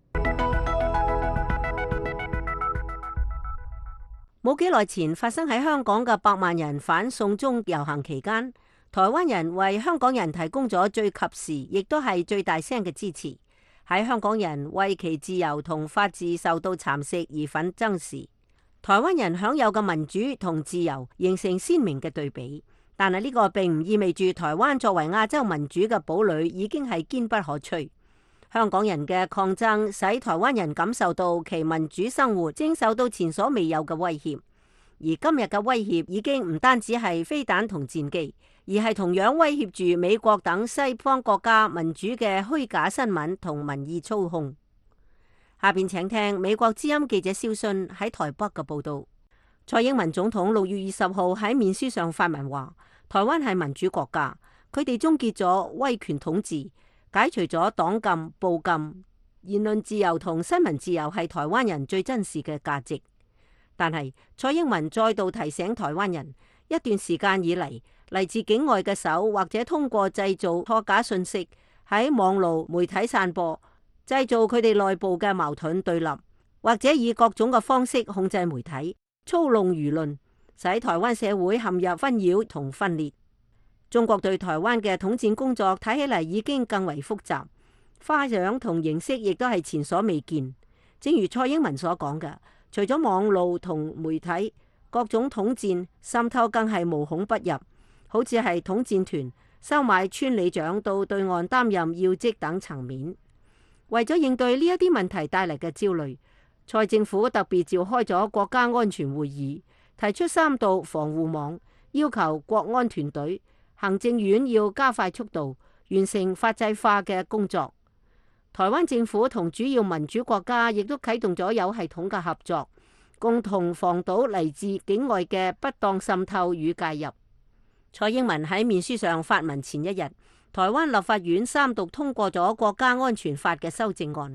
冇幾耐前發生喺香港嘅百萬人反送中遊行期間，台灣人為香港人提供咗最及時，亦都係最大聲嘅支持。喺香港人為其自由同法治受到蠶食而奮爭時，台灣人享有嘅民主同自由形成鮮明嘅對比。但係呢個並唔意味住台灣作為亞洲民主嘅堡壘已經係堅不可摧。香港人嘅抗爭使台灣人感受到其民主生活正受到前所未有嘅威脅，而今日嘅威脅已經唔單止係飛彈同戰機，而係同樣威脅住美國等西方國家民主嘅虛假新聞同民意操控。下邊請聽美國之音記者蕭信喺台北嘅報導。蔡英文總統六月二十號喺面書上發文話，台灣係民主國家，佢哋終結咗威權統治，解除咗黨禁、報禁，言論自由同新聞自由係台灣人最珍視嘅價值。但係蔡英文再度提醒台灣人，一段時間以嚟，嚟自境外嘅手或者通過製造錯假信息喺網路媒體散播，製造佢哋內部嘅矛盾對立，或者以各種嘅方式控制媒體，操弄輿論，使台灣社會陷入紛擾同分裂。中國對台灣嘅統戰工作睇起嚟已經更為複雜，花樣同形式亦都係前所未見。正如蔡英文所講嘅，除咗網路同媒體，各種統戰滲透更係無孔不入，好似係統戰團收買村里長到對岸擔任要職等層面。為咗應對呢一啲問題帶嚟嘅焦慮，蔡政府特別召開咗國家安全會議，提出三道防護網，要求國安團隊、行政院要加快速度完成法制化嘅工作。台灣政府同主要民主國家亦都啟動咗有系統嘅合作，共同防堵嚟自境外嘅不當滲透與介入。蔡英文喺面書上發文前一日，台灣立法院三讀通過咗國家安全法嘅修正案，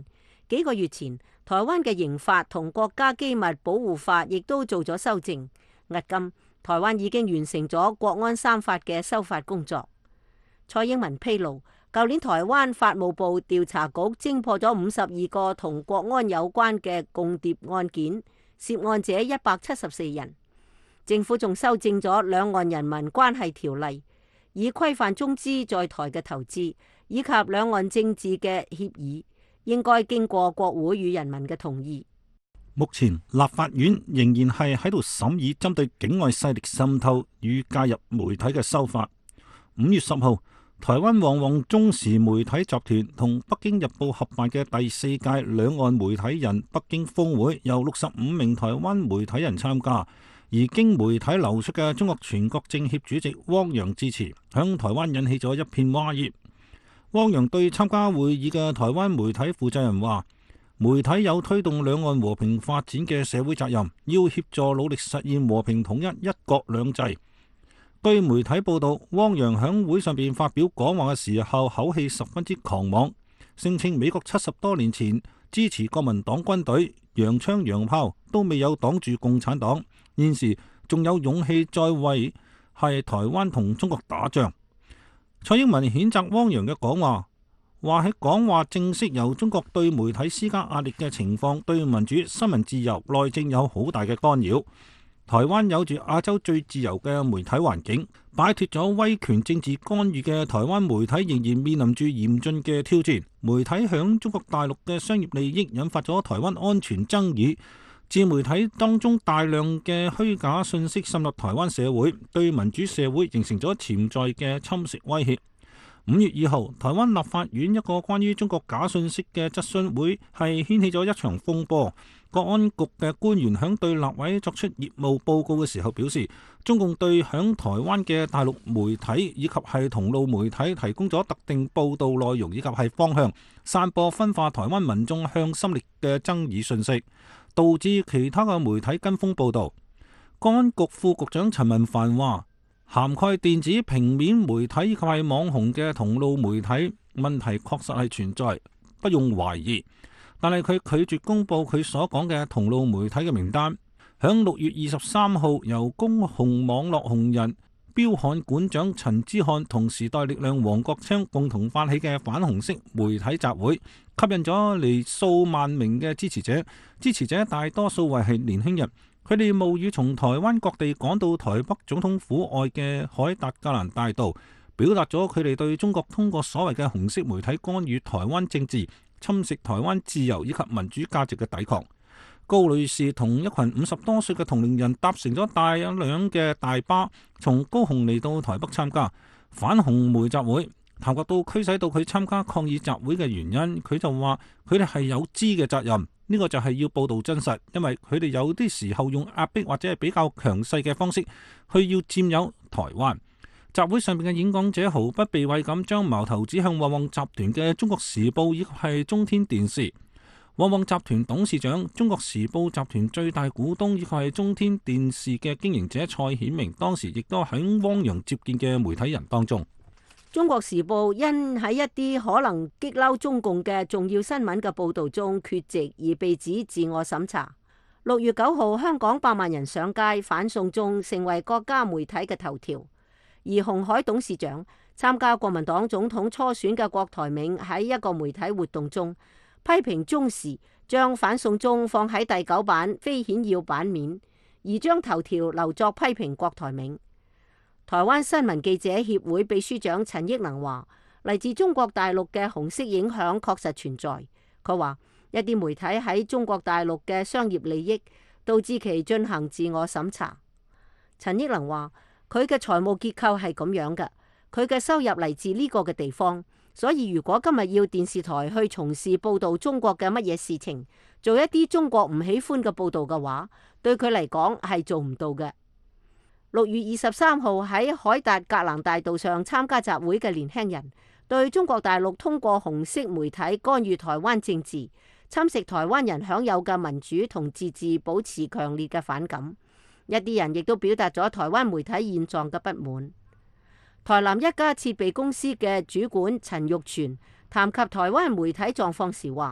幾個月前，台灣嘅刑法同國家機密保護法亦都做咗修正。迄今，台灣已經完成咗國安三法嘅修法工作。蔡英文披露，舊年台灣法務部調查局偵破咗五十二個同國安有關嘅共諜案件，涉案者一百七十四人。政府仲修正咗兩岸人民關係條例，以規範中資在台嘅投資，以及兩岸政治嘅協議，應該經過國會與人民嘅同意。 目前立法院仍然係喺度審議針對境外勢力滲透與介入媒體嘅修法。五月十號，台灣旺旺中時媒體集團同北京日報合辦嘅第四屆兩岸媒體人北京峰會，由六十五名台灣媒體人參加，而經媒體流出嘅中國全國政協主席汪洋致辭，響台灣引起咗一片譁熱。汪洋對參加會議嘅台灣媒體負責人話：媒體有推動兩岸和平發展嘅社會責任，要協助努力實現和平統一、一國兩制。據媒體報道，汪洋響會上邊發表講話嘅時候，口氣十分之狂妄，聲稱美國七十多年前支持國民黨軍隊，洋槍洋炮都未有擋住共產黨，現時仲有勇氣再為係台灣同中國打仗。蔡英文譴責汪洋嘅講話，話喺講話正式由中國對媒體施加壓力嘅情況，對民主、新聞自由、內政有好大嘅干擾。台灣有住亞洲最自由嘅媒體環境，擺脫咗威權政治干預嘅台灣媒體仍然面臨住嚴峻嘅挑戰。媒體響中國大陸嘅商業利益引發咗台灣安全爭議，自媒體當中大量嘅虛假信息滲入台灣社會，對民主社會形成咗潛在嘅侵蝕威脅。五月二號，台灣立法院一個關於中國假信息嘅質詢會係掀起咗一場風波。國安局嘅官員響對立委作出業務報告嘅時候表示，中共對響台灣嘅大陸媒體以及係同路媒體提供咗特定報道內容以及係方向，散播分化台灣民眾向心力嘅爭議信息，導致其他嘅媒體跟風報道。國安局副局長陳文帆話，涵蓋電子平面媒體以及係網紅嘅同路媒體問題確實係存在，不用懷疑。但係佢拒絕公佈佢所講嘅同路媒體嘅名單。響六月二十三號，由公紅網絡紅人標刊館長陳之漢同時代力量黃國昌共同發起嘅反紅色媒體集會，吸引咗嚟數萬名嘅支持者。支持者大多數為係年輕人，佢哋冒雨從台灣各地趕到台北總統府外嘅凱達格蘭大道，表達咗佢哋對中國通過所謂嘅紅色媒體干預台灣政治、侵蝕台灣自由以及民主價值嘅抵抗。高女士同一群五十多歲嘅同齡人搭乘咗大量嘅大巴，從高雄嚟到台北參加反紅媒集會。談及到驅使到佢參加抗議集會嘅原因，佢就話佢哋係有知嘅責任，呢個就係要報導真實，因為佢哋有啲時候用壓迫或者係比較強勢嘅方式去要佔有台灣。集會上面嘅演講者毫不避諱咁將矛頭指向旺旺集團嘅中國時報以及係中天電視。旺旺集團董事長、中國時報集團最大股東以及係中天電視嘅經營者蔡顯明，當時亦都喺汪洋接見嘅媒體人當中。 中國時報因喺一啲可能激嬲中共嘅重要新聞嘅報導中缺席而被指自我審查。六月九號，香港百萬人上街反送中，成為各家媒體嘅頭條。而鴻海董事長參加國民黨總統初選嘅郭台銘喺一個媒體活動中批評中時將反送中放喺第九版非顯要版面，而將頭條留作批評郭台銘。台灣新聞記者協會秘書長陳益能話，嚟自中國大陸嘅紅色影響確實存在。佢話一啲媒體喺中國大陸嘅商業利益導致其進行自我審查。陳益能話，佢嘅財務結構係咁樣嘅，佢嘅收入嚟自呢個嘅地方，所以如果今日要電視台去從事報導中國嘅乜嘢事情，做一啲中國唔喜歡嘅報導嘅話，對佢嚟講係做唔到嘅。六月二十三號喺凱達格蘭大道上參加集會嘅年輕人，對中國大陸通過紅色媒體干預台灣政治、侵蝕台灣人享有嘅民主同自治保持強烈嘅反感。一啲人亦都表達咗台灣媒體現狀嘅不滿。台南一家設備公司嘅主管陳玉泉談及台灣媒體狀況時話，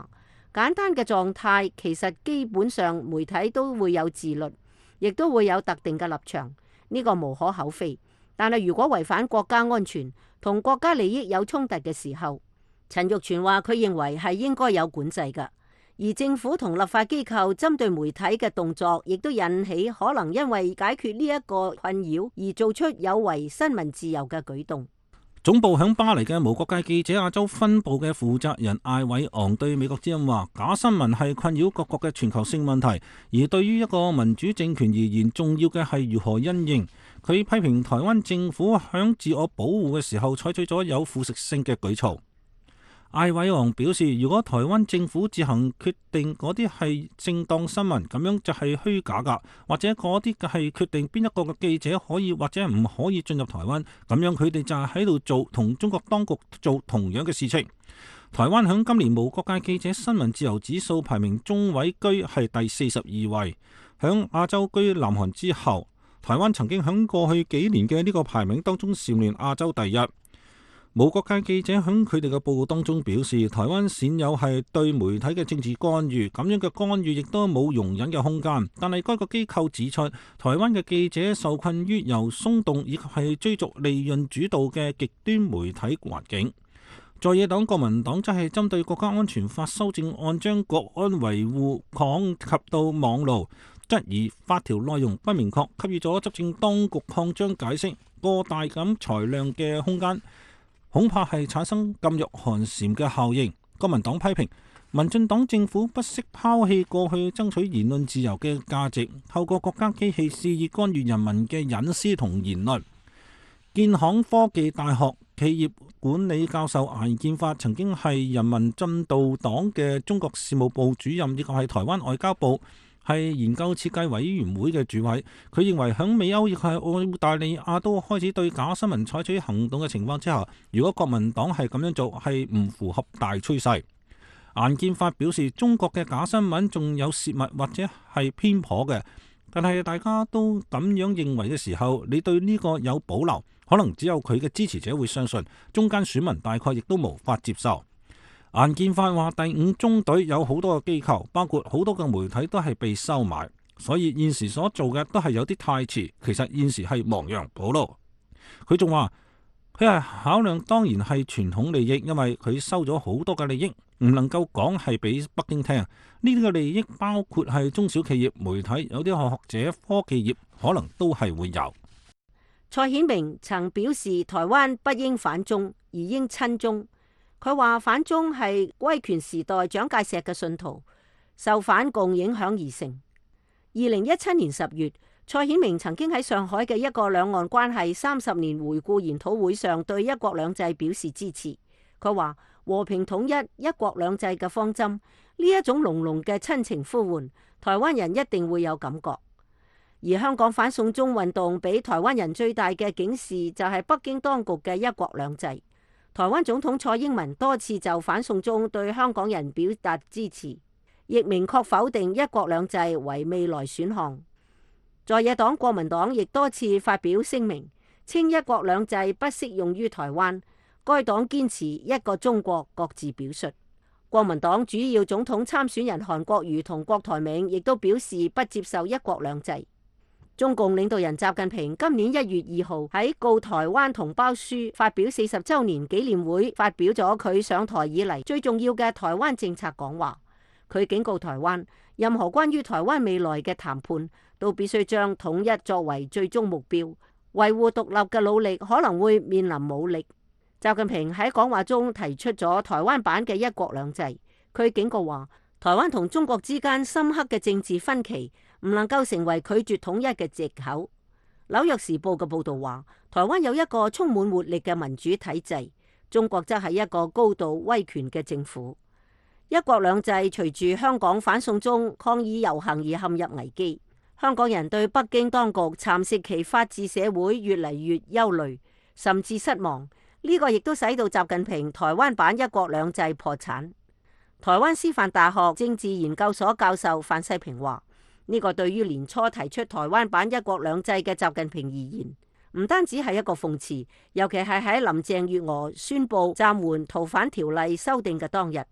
簡單嘅狀態，其實基本上媒體都會有自律，亦都會有特定嘅立場，呢個無可厚非。但係如果違反國家安全同國家利益有衝突嘅時候，陳玉泉話佢認為係應該有管制㗎。而政府同立法機構針對媒體嘅動作，亦都引起可能因為解決呢一個困擾而做出有違新聞自由嘅舉動。 總部響巴黎嘅無國界記者亞洲分部嘅負責人艾偉昂對美國之音話：假新聞係困擾各國嘅全球性問題，而對於一個民主政權而言，重要嘅係如何因應。佢批評台灣政府響自我保護嘅時候採取咗有腐蝕性嘅舉措。艾偉昂表示，如果台灣政府自行決定嗰啲係正當新聞，咁樣就係虛假噶，或者嗰啲嘅係決定邊一個嘅記者可以或者唔可以進入台灣，咁樣佢哋就係喺度做同中國當局做同樣嘅事情。台灣響今年無國界記者新聞自由指數排名中位居係第四十二位，響亞洲居南韓之後，台灣曾經響過去幾年嘅呢個排名當中蟬聯亞洲第一。無國界記者喺佢哋嘅報告當中表示，台灣鮮有係對媒體嘅政治干預，咁樣嘅干預亦都冇容忍嘅空間。但係該個機構指出，台灣嘅記者受困於由鬆動以及係追逐利潤主導嘅極端媒體環境。在野黨國民黨則係針對國家安全法修正案，將國安維護擴及到網路，質疑法條內容不明確，給予咗執政當局擴張解釋過大咁裁量嘅空間，恐怕係產生噤若寒蟬嘅效應。國民黨批評民進黨政府不惜拋棄過去爭取言論自由嘅價值，透過國家機器肆意干預人民嘅隱私同言論。建行科技大學企業管理教授顏建發曾經係人民進步黨嘅中國事務部主任，亦係台灣外交部係研究設計委員會嘅主委。佢認為響美歐亦係澳大利亞都開始對假新聞採取行動嘅情況之下，如果國民黨係咁樣做，係唔符合大趨勢。顏建發表示，中國嘅假新聞仲有洩密或者係偏頗嘅，但係大家都咁樣認為嘅時候，你對呢個有保留，可能只有佢嘅支持者會相信，中間選民大概亦都無法接受。顏建發話，第五中隊有好多個機構，包括好多個媒體都係被收買，所以現時所做嘅都係有啲太遲，其實現時係亡羊補牢。佢仲話，佢係考量當然係傳統利益，因為佢收咗好多嘅利益，唔能夠講係俾北京聽。呢啲嘅利益包括係中小企業、媒體，有啲學者、科技業可能都係會有。 蔡顯明曾表示，台灣不應反中，而應親中。佢話反中係威權時代蔣介石嘅信徒，受反共影響而成。二零一七年十月，蔡顯明曾經喺上海嘅一個兩岸關係三十年回顧研討會上對一國兩制表示支持。佢話和平統一、一國兩制嘅方針，呢一種濃濃嘅親情呼喚，台灣人一定會有感覺。而香港反送中運動俾台灣人最大嘅警示就係北京當局嘅一國兩制。台灣總統蔡英文多次就反送中對香港人表達支持，亦明確否定一國兩制為未來選項。在野黨國民黨亦多次發表聲明，稱一國兩制不適用於台灣。該黨堅持一個中國，各自表述。國民黨主要總統參選人韓國瑜同郭台銘亦都表示不接受一國兩制。中共領導人習近平今年一月二號喺告台灣同胞書發表四十週年紀念會，發表咗佢上台以嚟最重要嘅台灣政策講話。佢警告台灣，任何關於台灣未來嘅談判都必須將統一作為最終目標，維護獨立嘅努力可能會面臨武力。習近平喺講話中提出咗台灣版嘅一國兩制。佢警告話，台灣同中國之間深刻嘅政治分歧唔能夠成為拒絕統一嘅藉口。紐約時報嘅報導話，台灣有一個充滿活力嘅民主體制，中國則係一個高度威權嘅政府。一國兩制隨住香港反送中抗議遊行而陷入危機，香港人對北京當局蠶食其法治社會越嚟越憂慮，甚至失望。呢個亦都使到習近平台灣版一國兩制破產。台灣師範大學政治研究所教授范世平話：呢個對於年初提出台灣版一國兩制嘅習近平而言，唔單止係一個諷刺，尤其係喺林鄭月娥宣布暫緩逃犯條例修訂嘅當日，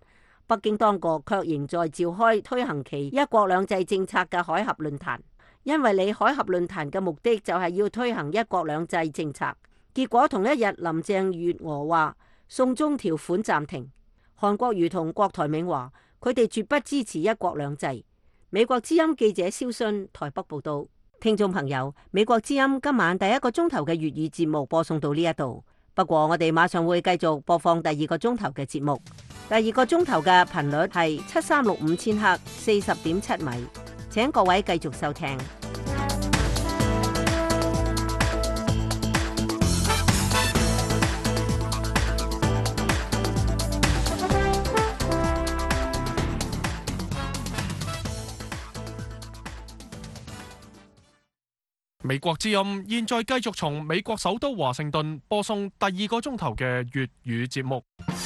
北京當局卻仍在召開推行其一國兩制政策嘅海峽論壇，因為你海峽論壇嘅目的就係要推行一國兩制政策。結果同一日，林鄭月娥話送中條款暫停。韓國瑜同郭台銘話佢哋絕不支持一國兩制。美國之音記者蕭信台北報道。聽眾朋友，美國之音今晚第一個鐘頭嘅粵語節目播送到呢一度，不過我哋馬上會繼續播放第二個鐘頭嘅節目。第二個鐘頭嘅頻率係七三六五千赫，四十點七米，請各位繼續收聽。 美國之音現在繼續從美國首都華盛頓播送第二個鐘頭嘅粵語節目。